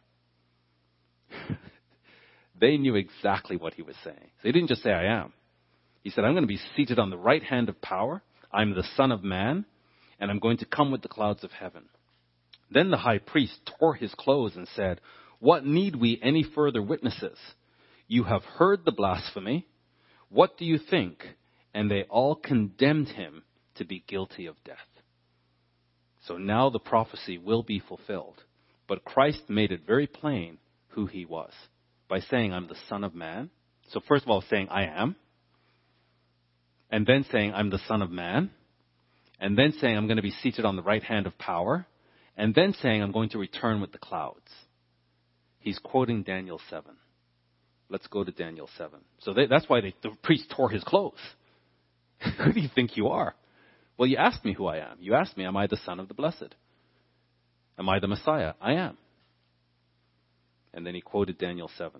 They knew exactly what he was saying. So he didn't just say I am. He said, I'm going to be seated on the right hand of power. I'm the Son of Man, and I'm going to come with the clouds of heaven. Then the high priest tore his clothes and said, what need we any further witnesses? You have heard the blasphemy. What do you think? And they all condemned him to be guilty of death. So now the prophecy will be fulfilled. But Christ made it very plain who he was by saying, I'm the Son of Man. So first of all, saying, I am. And then saying, I'm the Son of Man. And then saying, I'm going to be seated on the right hand of power. And then saying, I'm going to return with the clouds. He's quoting Daniel seven. Let's go to Daniel seven. So they, that's why they, the priest tore his clothes. Who do you think you are? Well, you asked me who I am. You asked me, am I the Son of the Blessed? Am I the Messiah? I am. And then he quoted Daniel seven.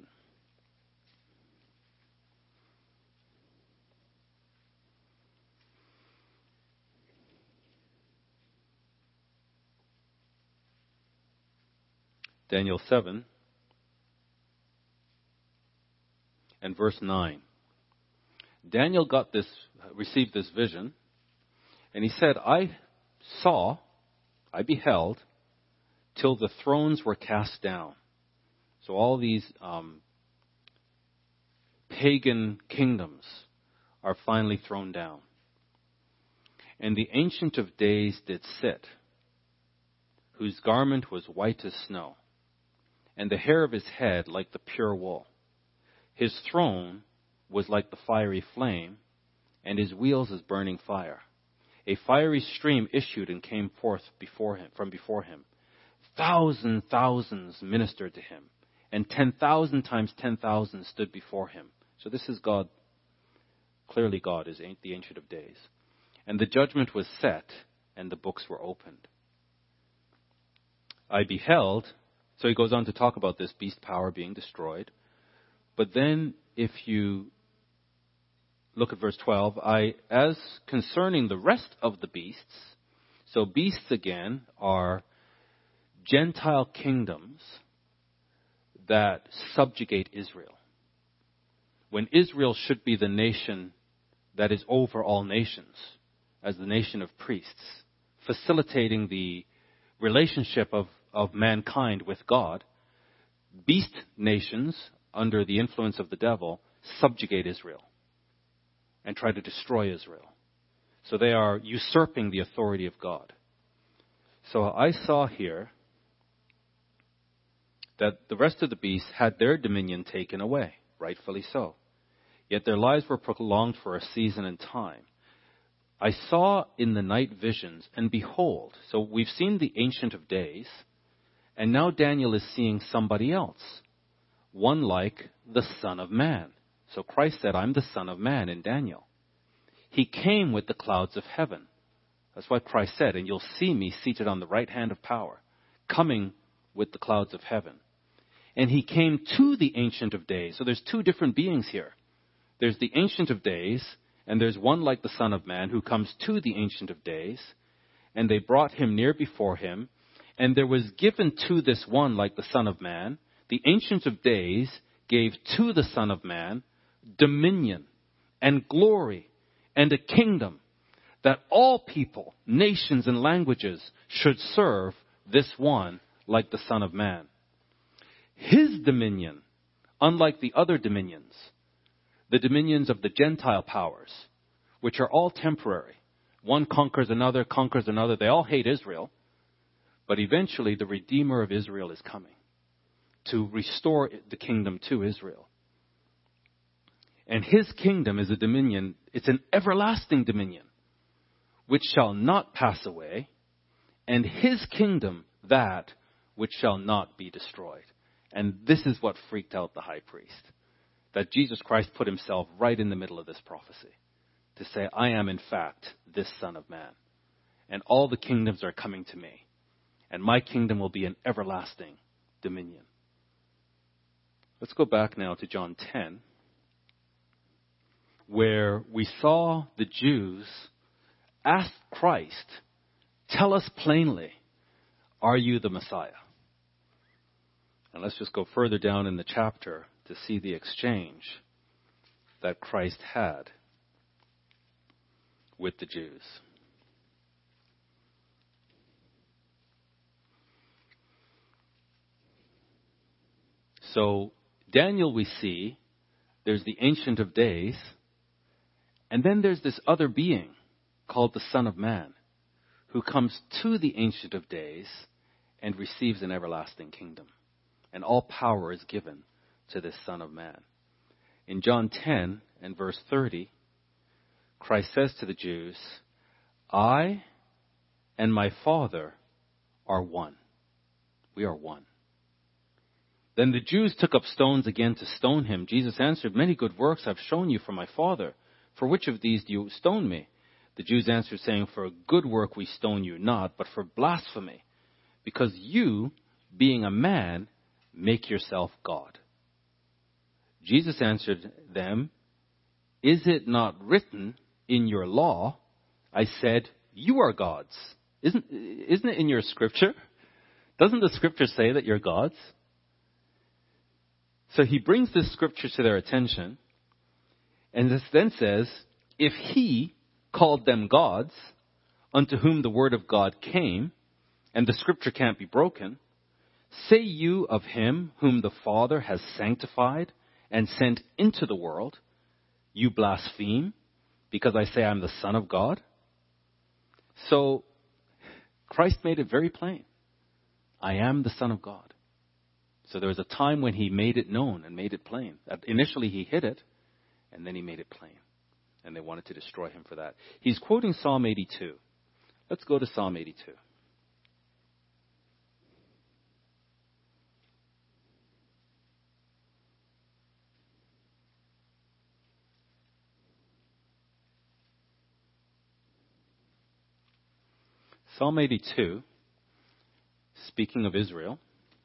Daniel seven and verse nine. Daniel got this, received this vision, and he said, I saw, I beheld, till the thrones were cast down. So all these um, pagan kingdoms are finally thrown down. And the Ancient of Days did sit, whose garment was white as snow, and the hair of his head like the pure wool. His throne was like the fiery flame, and his wheels as burning fire. A fiery stream issued and came forth before him, from before him. Thousand thousands ministered to him, and ten thousand times ten thousand stood before him. So this is God. Clearly God is the Ancient of Days. And the judgment was set, and the books were opened. I beheld, so he goes on to talk about this beast power being destroyed. But then if you look at verse twelve, I, as concerning the rest of the beasts, so beasts again are Gentile kingdoms that subjugate Israel. When Israel should be the nation that is over all nations, as the nation of priests, facilitating the relationship of, of mankind with God, beast nations, under the influence of the devil, subjugate Israel and try to destroy Israel. So they are usurping the authority of God. So I saw here that the rest of the beasts had their dominion taken away, rightfully so. Yet their lives were prolonged for a season and time. I saw in the night visions, and behold, so we've seen the Ancient of Days, and now Daniel is seeing somebody else, one like the Son of Man. So Christ said, I'm the Son of Man in Daniel. He came with the clouds of heaven. That's what Christ said, and you'll see me seated on the right hand of power, coming with the clouds of heaven. And he came to the Ancient of Days. So there's two different beings here. There's the Ancient of Days, and there's one like the Son of Man who comes to the Ancient of Days. And they brought him near before him. And there was given to this one like the Son of Man, the Ancient of Days gave to the Son of Man dominion and glory and a kingdom, that all people, nations, and languages should serve this one like the Son of Man. His dominion, unlike the other dominions, the dominions of the Gentile powers, which are all temporary. One conquers another, conquers another. They all hate Israel. But eventually the Redeemer of Israel is coming to restore the kingdom to Israel. And his kingdom is a dominion, it's an everlasting dominion, which shall not pass away, and his kingdom that which shall not be destroyed. And this is what freaked out the high priest, that Jesus Christ put himself right in the middle of this prophecy to say, I am in fact this Son of Man, and all the kingdoms are coming to me, and my kingdom will be an everlasting dominion. Let's go back now to John ten, where we saw the Jews ask Christ, tell us plainly, are you the Messiah? And let's just go further down in the chapter to see the exchange that Christ had with the Jews. So Daniel, we see, there's the Ancient of Days, and then there's this other being called the Son of Man, who comes to the Ancient of Days and receives an everlasting kingdom. And all power is given to this Son of Man. In John ten and verse thirty, Christ says to the Jews, I and my Father are one. We are one. Then the Jews took up stones again to stone him. Jesus answered, many good works I've shown you from my Father. For which of these do you stone me? The Jews answered, saying, for a good work we stone you not, but for blasphemy, because you, being a man, make yourself God. Jesus answered them, is it not written in your law, I said, you are gods? Isn't, isn't it in your scripture? Doesn't the scripture say that you're gods? So he brings this scripture to their attention, and this then says, if he called them gods, unto whom the word of God came, and the scripture can't be broken, say you of him whom the Father has sanctified and sent into the world, you blaspheme, because I say I'm the Son of God? So Christ made it very plain. I am the Son of God. So there was a time when he made it known and made it plain. Initially he hid it, and then he made it plain. And they wanted to destroy him for that. He's quoting Psalm eighty-two. Let's go to Psalm eighty-two. Psalm eighty-two, speaking of Israel,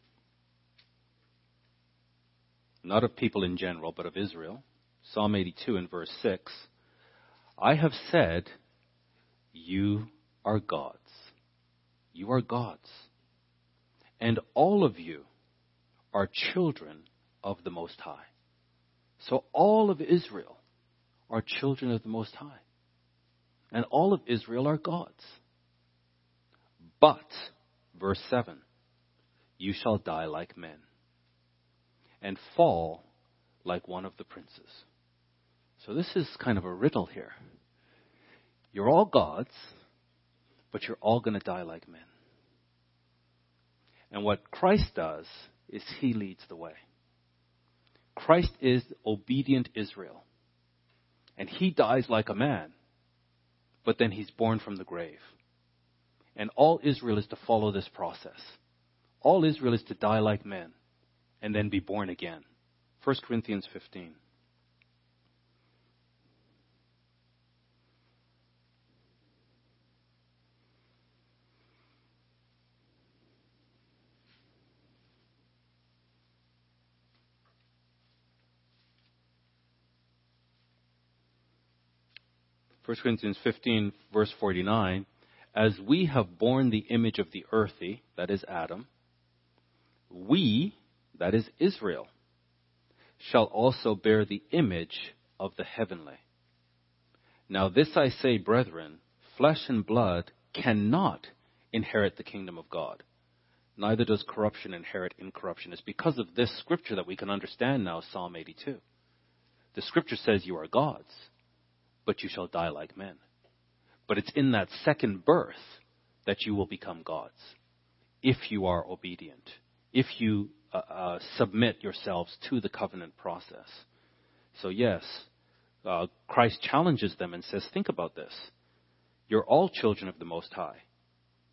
not of people in general, but of Israel. Psalm eighty-two in verse six, I have said, you are gods. You are gods. And all of you are children of the Most High. So all of Israel are children of the Most High. And all of Israel are gods. But, verse seven, you shall die like men, and fall like one of the princes. So this is kind of a riddle here. You're all gods, but you're all going to die like men. And what Christ does is he leads the way. Christ is obedient Israel. And he dies like a man, but then he's born from the grave. And all Israel is to follow this process. All Israel is to die like men and then be born again. First Corinthians fifteen. First Corinthians fifteen, verse forty-nine. As we have borne the image of the earthy, that is Adam, we, that is Israel, shall also bear the image of the heavenly. Now this I say, brethren, flesh and blood cannot inherit the kingdom of God. Neither does corruption inherit incorruption. It's because of this scripture that we can understand now Psalm eighty-two. The scripture says you are gods, but you shall die like men. But it's in that second birth that you will become gods, if you are obedient, if you uh, uh, submit yourselves to the covenant process. So yes, uh, Christ challenges them and says, think about this. You're all children of the Most High.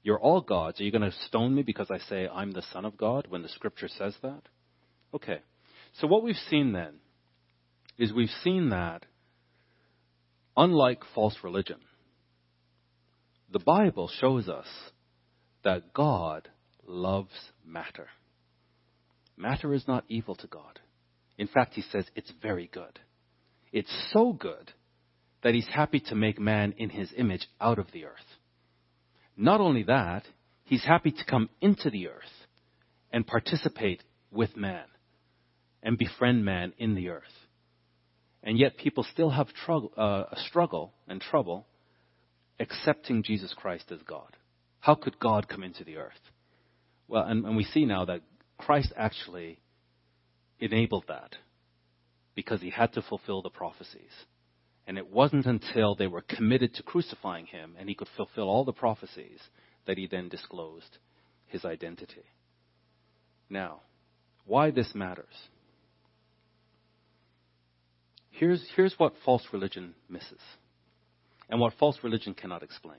You're all gods. Are you going to stone me because I say I'm the Son of God when the Scripture says that? Okay. So what we've seen then is we've seen that, unlike false religion, the Bible shows us that God loves matter. Matter is not evil to God. In fact, he says it's very good. It's so good that he's happy to make man in his image out of the earth. Not only that, he's happy to come into the earth and participate with man and befriend man in the earth. And yet people still have trou- uh, a struggle and trouble accepting Jesus Christ as God. How could God come into the earth? Well, and, and we see now that Christ actually enabled that because he had to fulfill the prophecies. And it wasn't until they were committed to crucifying him and he could fulfill all the prophecies that he then disclosed his identity. Now, why this matters. Here's, here's what false religion misses and what false religion cannot explain.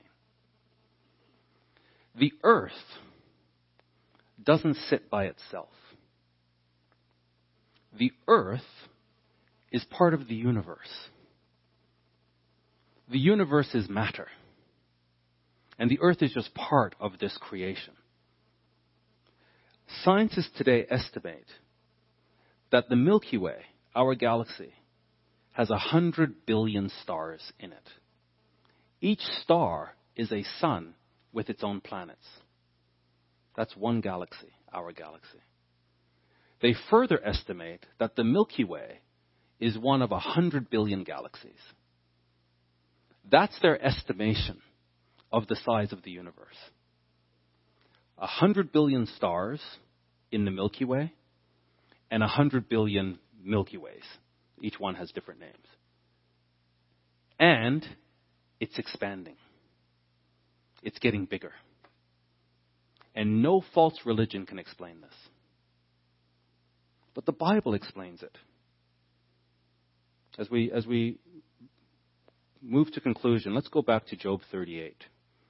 The earth doesn't sit by itself. The earth is part of the universe. The universe is matter. And the earth is just part of this creation. Scientists today estimate that the Milky Way, our galaxy, has a hundred billion stars in it. Each star is a sun with its own planets. That's one galaxy, our galaxy. They further estimate that the Milky Way is one of a hundred billion galaxies. That's their estimation of the size of the universe. A hundred billion stars in the Milky Way and a hundred billion Milky Ways. Each one has different names. And it's expanding. It's getting bigger. And no false religion can explain this. But the Bible explains it. As we, as we move to conclusion, let's go back to Job thirty-eight.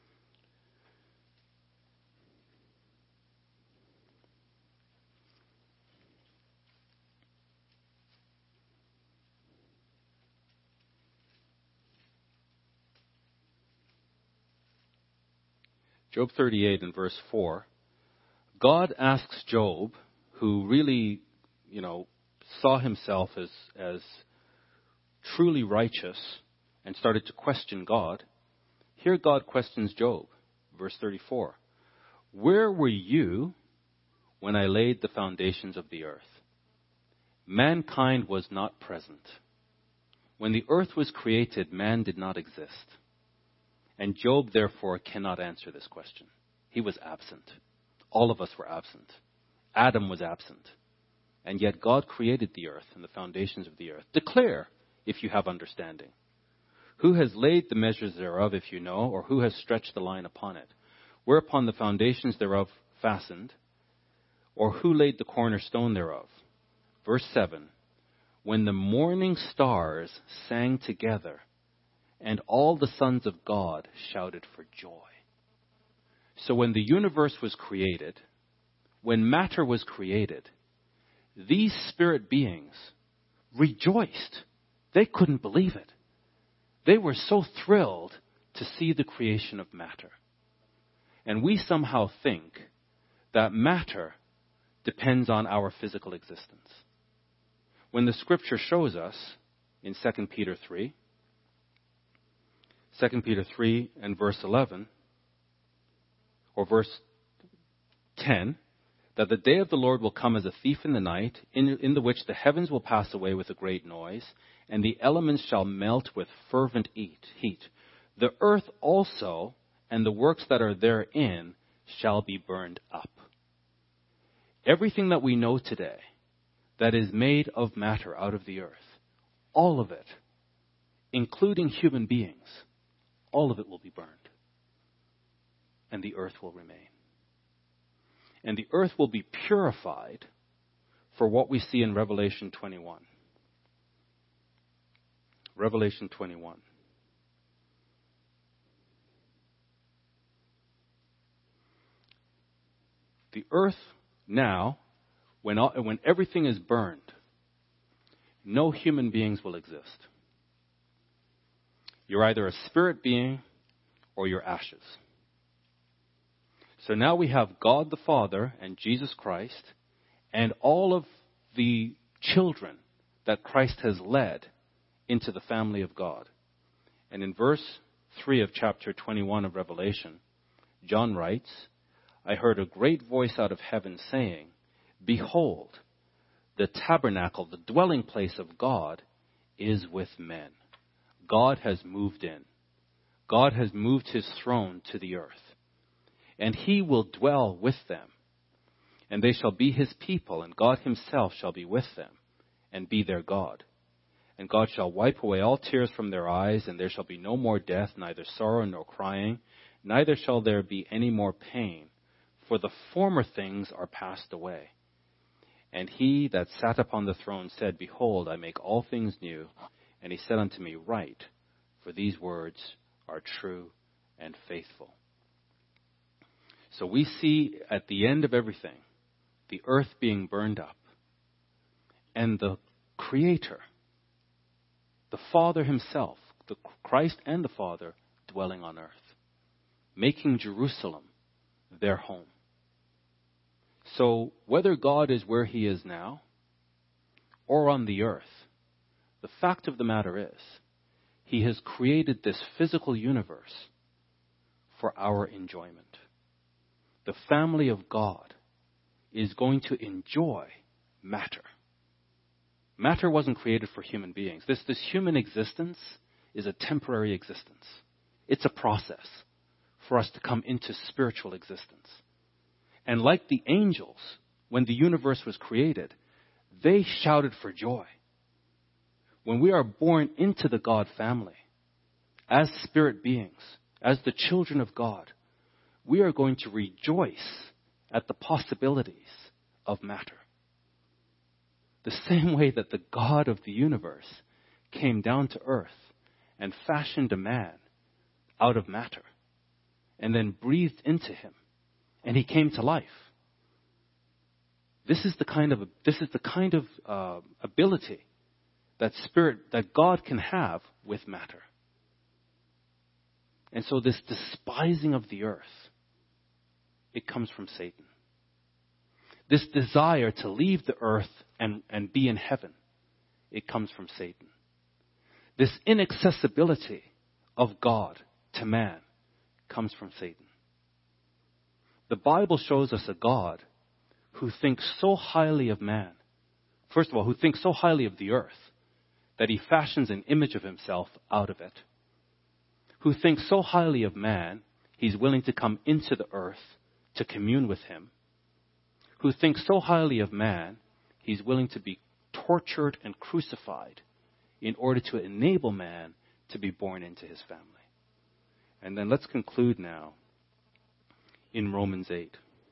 Job thirty-eight and verse four. God asks Job, who really, you know, saw himself as, as truly righteous and started to question God. Here God questions Job, verse thirty-four. Where were you when I laid the foundations of the earth? Mankind was not present. When the earth was created, man did not exist. And Job, therefore, cannot answer this question. He was absent. All of us were absent. Adam was absent. And yet God created the earth and the foundations of the earth. Declare, if you have understanding. Who has laid the measures thereof, if you know, or who has stretched the line upon it? Whereupon the foundations thereof fastened, or who laid the cornerstone thereof? Verse seven. When the morning stars sang together, and all the sons of God shouted for joy. So when the universe was created, when matter was created, these spirit beings rejoiced. They couldn't believe it. They were so thrilled to see the creation of matter. And we somehow think that matter depends on our physical existence. When the scripture shows us in Second Peter three, Second Peter three and verse eleven, or verse ten, that the day of the Lord will come as a thief in the night, in, in the which the heavens will pass away with a great noise, and the elements shall melt with fervent heat. The earth also and the works that are therein shall be burned up. Everything that we know today that is made of matter out of the earth, all of it, including human beings, all of it will be burned. And the earth will remain. And the earth will be purified for what we see in Revelation twenty-one. Revelation twenty-one. The earth now, when, all, when everything is burned, no human beings will exist. You're either a spirit being or you're ashes. So now we have God the Father and Jesus Christ and all of the children that Christ has led into the family of God. And in verse three of chapter twenty-one of Revelation, John writes, I heard a great voice out of heaven saying, Behold, the tabernacle, the dwelling place of God, is with men. God has moved in. God has moved his throne to the earth. And he will dwell with them. And they shall be his people, and God himself shall be with them, and be their God. And God shall wipe away all tears from their eyes, and there shall be no more death, neither sorrow nor crying, neither shall there be any more pain, for the former things are passed away. And he that sat upon the throne said, Behold, I make all things new. And he said unto me, Write, for these words are true and faithful. So we see at the end of everything, the earth being burned up, and the Creator, the Father himself, the Christ and the Father, dwelling on earth, making Jerusalem their home. So whether God is where he is now or on the earth, the fact of the matter is, he has created this physical universe for our enjoyment. The family of God is going to enjoy matter. Matter wasn't created for human beings. This, this human existence is a temporary existence. It's a process for us to come into spiritual existence. And like the angels, when the universe was created, they shouted for joy. When we are born into the God family, as spirit beings, as the children of God, we are going to rejoice at the possibilities of matter. The same way that the God of the universe came down to earth and fashioned a man out of matter and then breathed into him and he came to life. This is the kind of this is the kind of uh, ability that spirit that God can have with matter. And so this despising of the earth, it comes from Satan. This desire to leave the earth and, and be in heaven, it comes from Satan. This inaccessibility of God to man comes from Satan. The Bible shows us a God who thinks so highly of man. First of all, who thinks so highly of the earth that he fashions an image of himself out of it. Who thinks so highly of man, he's willing to come into the earth to commune with him. Who thinks so highly of man, he's willing to be tortured and crucified in order to enable man to be born into his family. And then let's conclude now in Romans eight.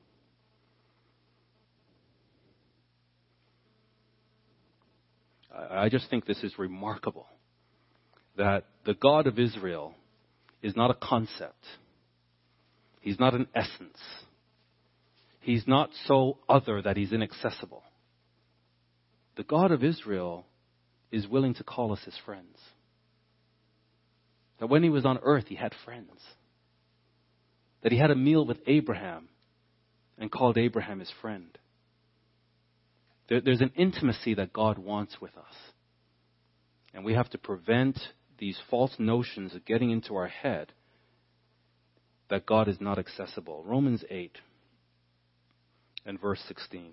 I just think this is remarkable, that the God of Israel is not a concept. He's not an essence. He's not so other that he's inaccessible. The God of Israel is willing to call us his friends. That when he was on earth, he had friends. That he had a meal with Abraham and called Abraham his friend. There, there's an intimacy that God wants with us. And we have to prevent these false notions of getting into our head that God is not accessible. Romans eight and verse sixteen.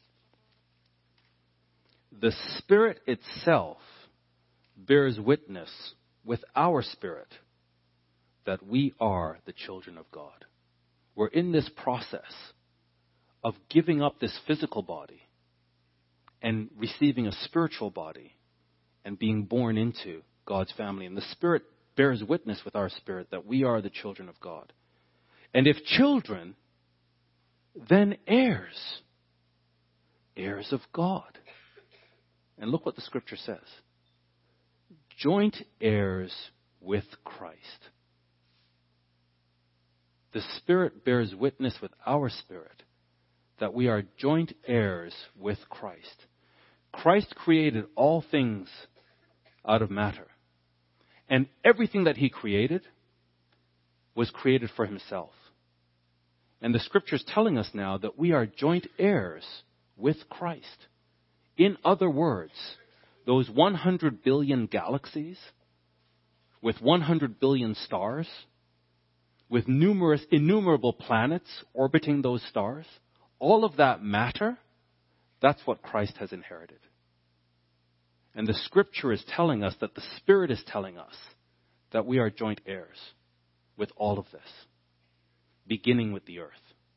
The Spirit itself bears witness with our spirit that we are the children of God. We're in this process of giving up this physical body and receiving a spiritual body and being born into God's family. And the Spirit bears witness with our spirit that we are the children of God. And if children, then heirs, heirs of God. And look what the scripture says. Joint heirs with Christ. The Spirit bears witness with our spirit that we are joint heirs with Christ. Christ created all things out of matter. And everything that he created was created for himself. And the scripture is telling us now that we are joint heirs with Christ. In other words, those one hundred billion galaxies with one hundred billion stars, with numerous, innumerable planets orbiting those stars, all of that matter, that's what Christ has inherited. And the scripture is telling us that the Spirit is telling us that we are joint heirs with all of this, beginning with the earth.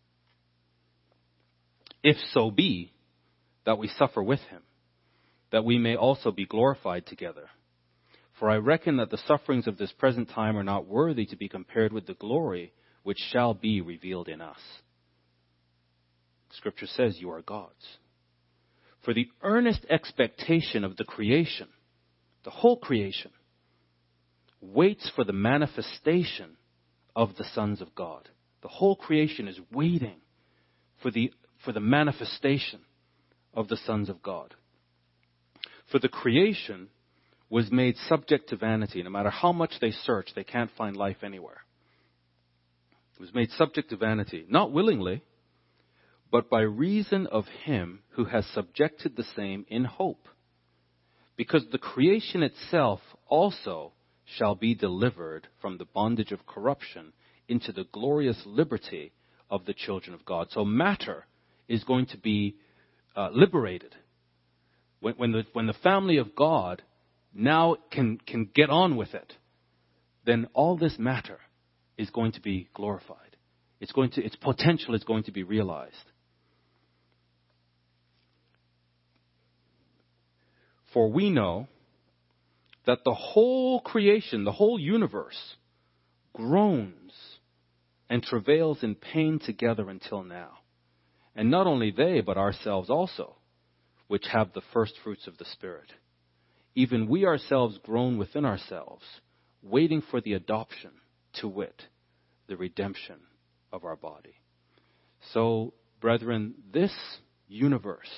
If so be that we suffer with him, that we may also be glorified together. For I reckon that the sufferings of this present time are not worthy to be compared with the glory which shall be revealed in us. Scripture says you are God's. For the earnest expectation of the creation, the whole creation, waits for the manifestation of the sons of God. The whole creation is waiting for the, for the manifestation of the sons of God. For the creation was made subject to vanity. No matter how much they search, they can't find life anywhere. It was made subject to vanity, not willingly, but by reason of him who has subjected the same in hope. Because the creation itself also shall be delivered from the bondage of corruption into the glorious liberty of the children of God. So matter is going to be uh, liberated. When, when, the, when the family of God now can, can get on with it, then all this matter is going to be glorified. It's going to, its potential is going to be realized. For we know that the whole creation, the whole universe, groans and travails in pain together until now. And not only they, but ourselves also, which have the first fruits of the Spirit. Even we ourselves groan within ourselves, waiting for the adoption, to wit, the redemption of our body. So, brethren, this universe,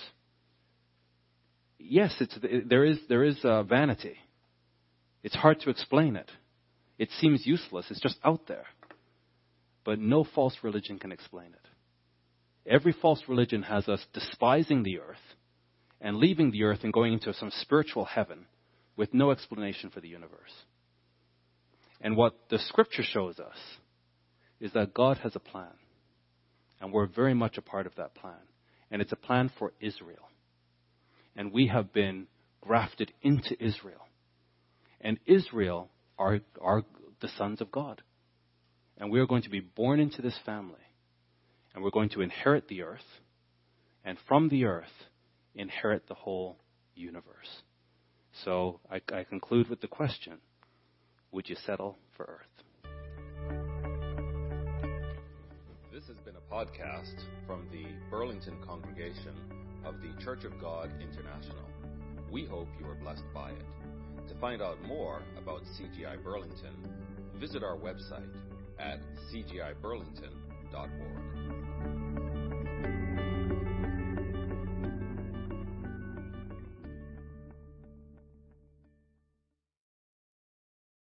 yes, it's, there is, there is uh, vanity. It's hard to explain it. It seems useless. It's just out there. But no false religion can explain it. Every false religion has us despising the earth and leaving the earth and going into some spiritual heaven with no explanation for the universe. And what the scripture shows us is that God has a plan. And we're very much a part of that plan. And it's a plan for Israel. And we have been grafted into Israel. And Israel are, are the sons of God. And we are going to be born into this family. And we're going to inherit the earth. And from the earth, inherit the whole universe. So I, I conclude with the question, would you settle for earth? This has been a podcast from the Burlington congregation of the Church of God International. We hope you are blessed by it. To find out more about C G I Burlington, visit our website at c g i burlington dot org.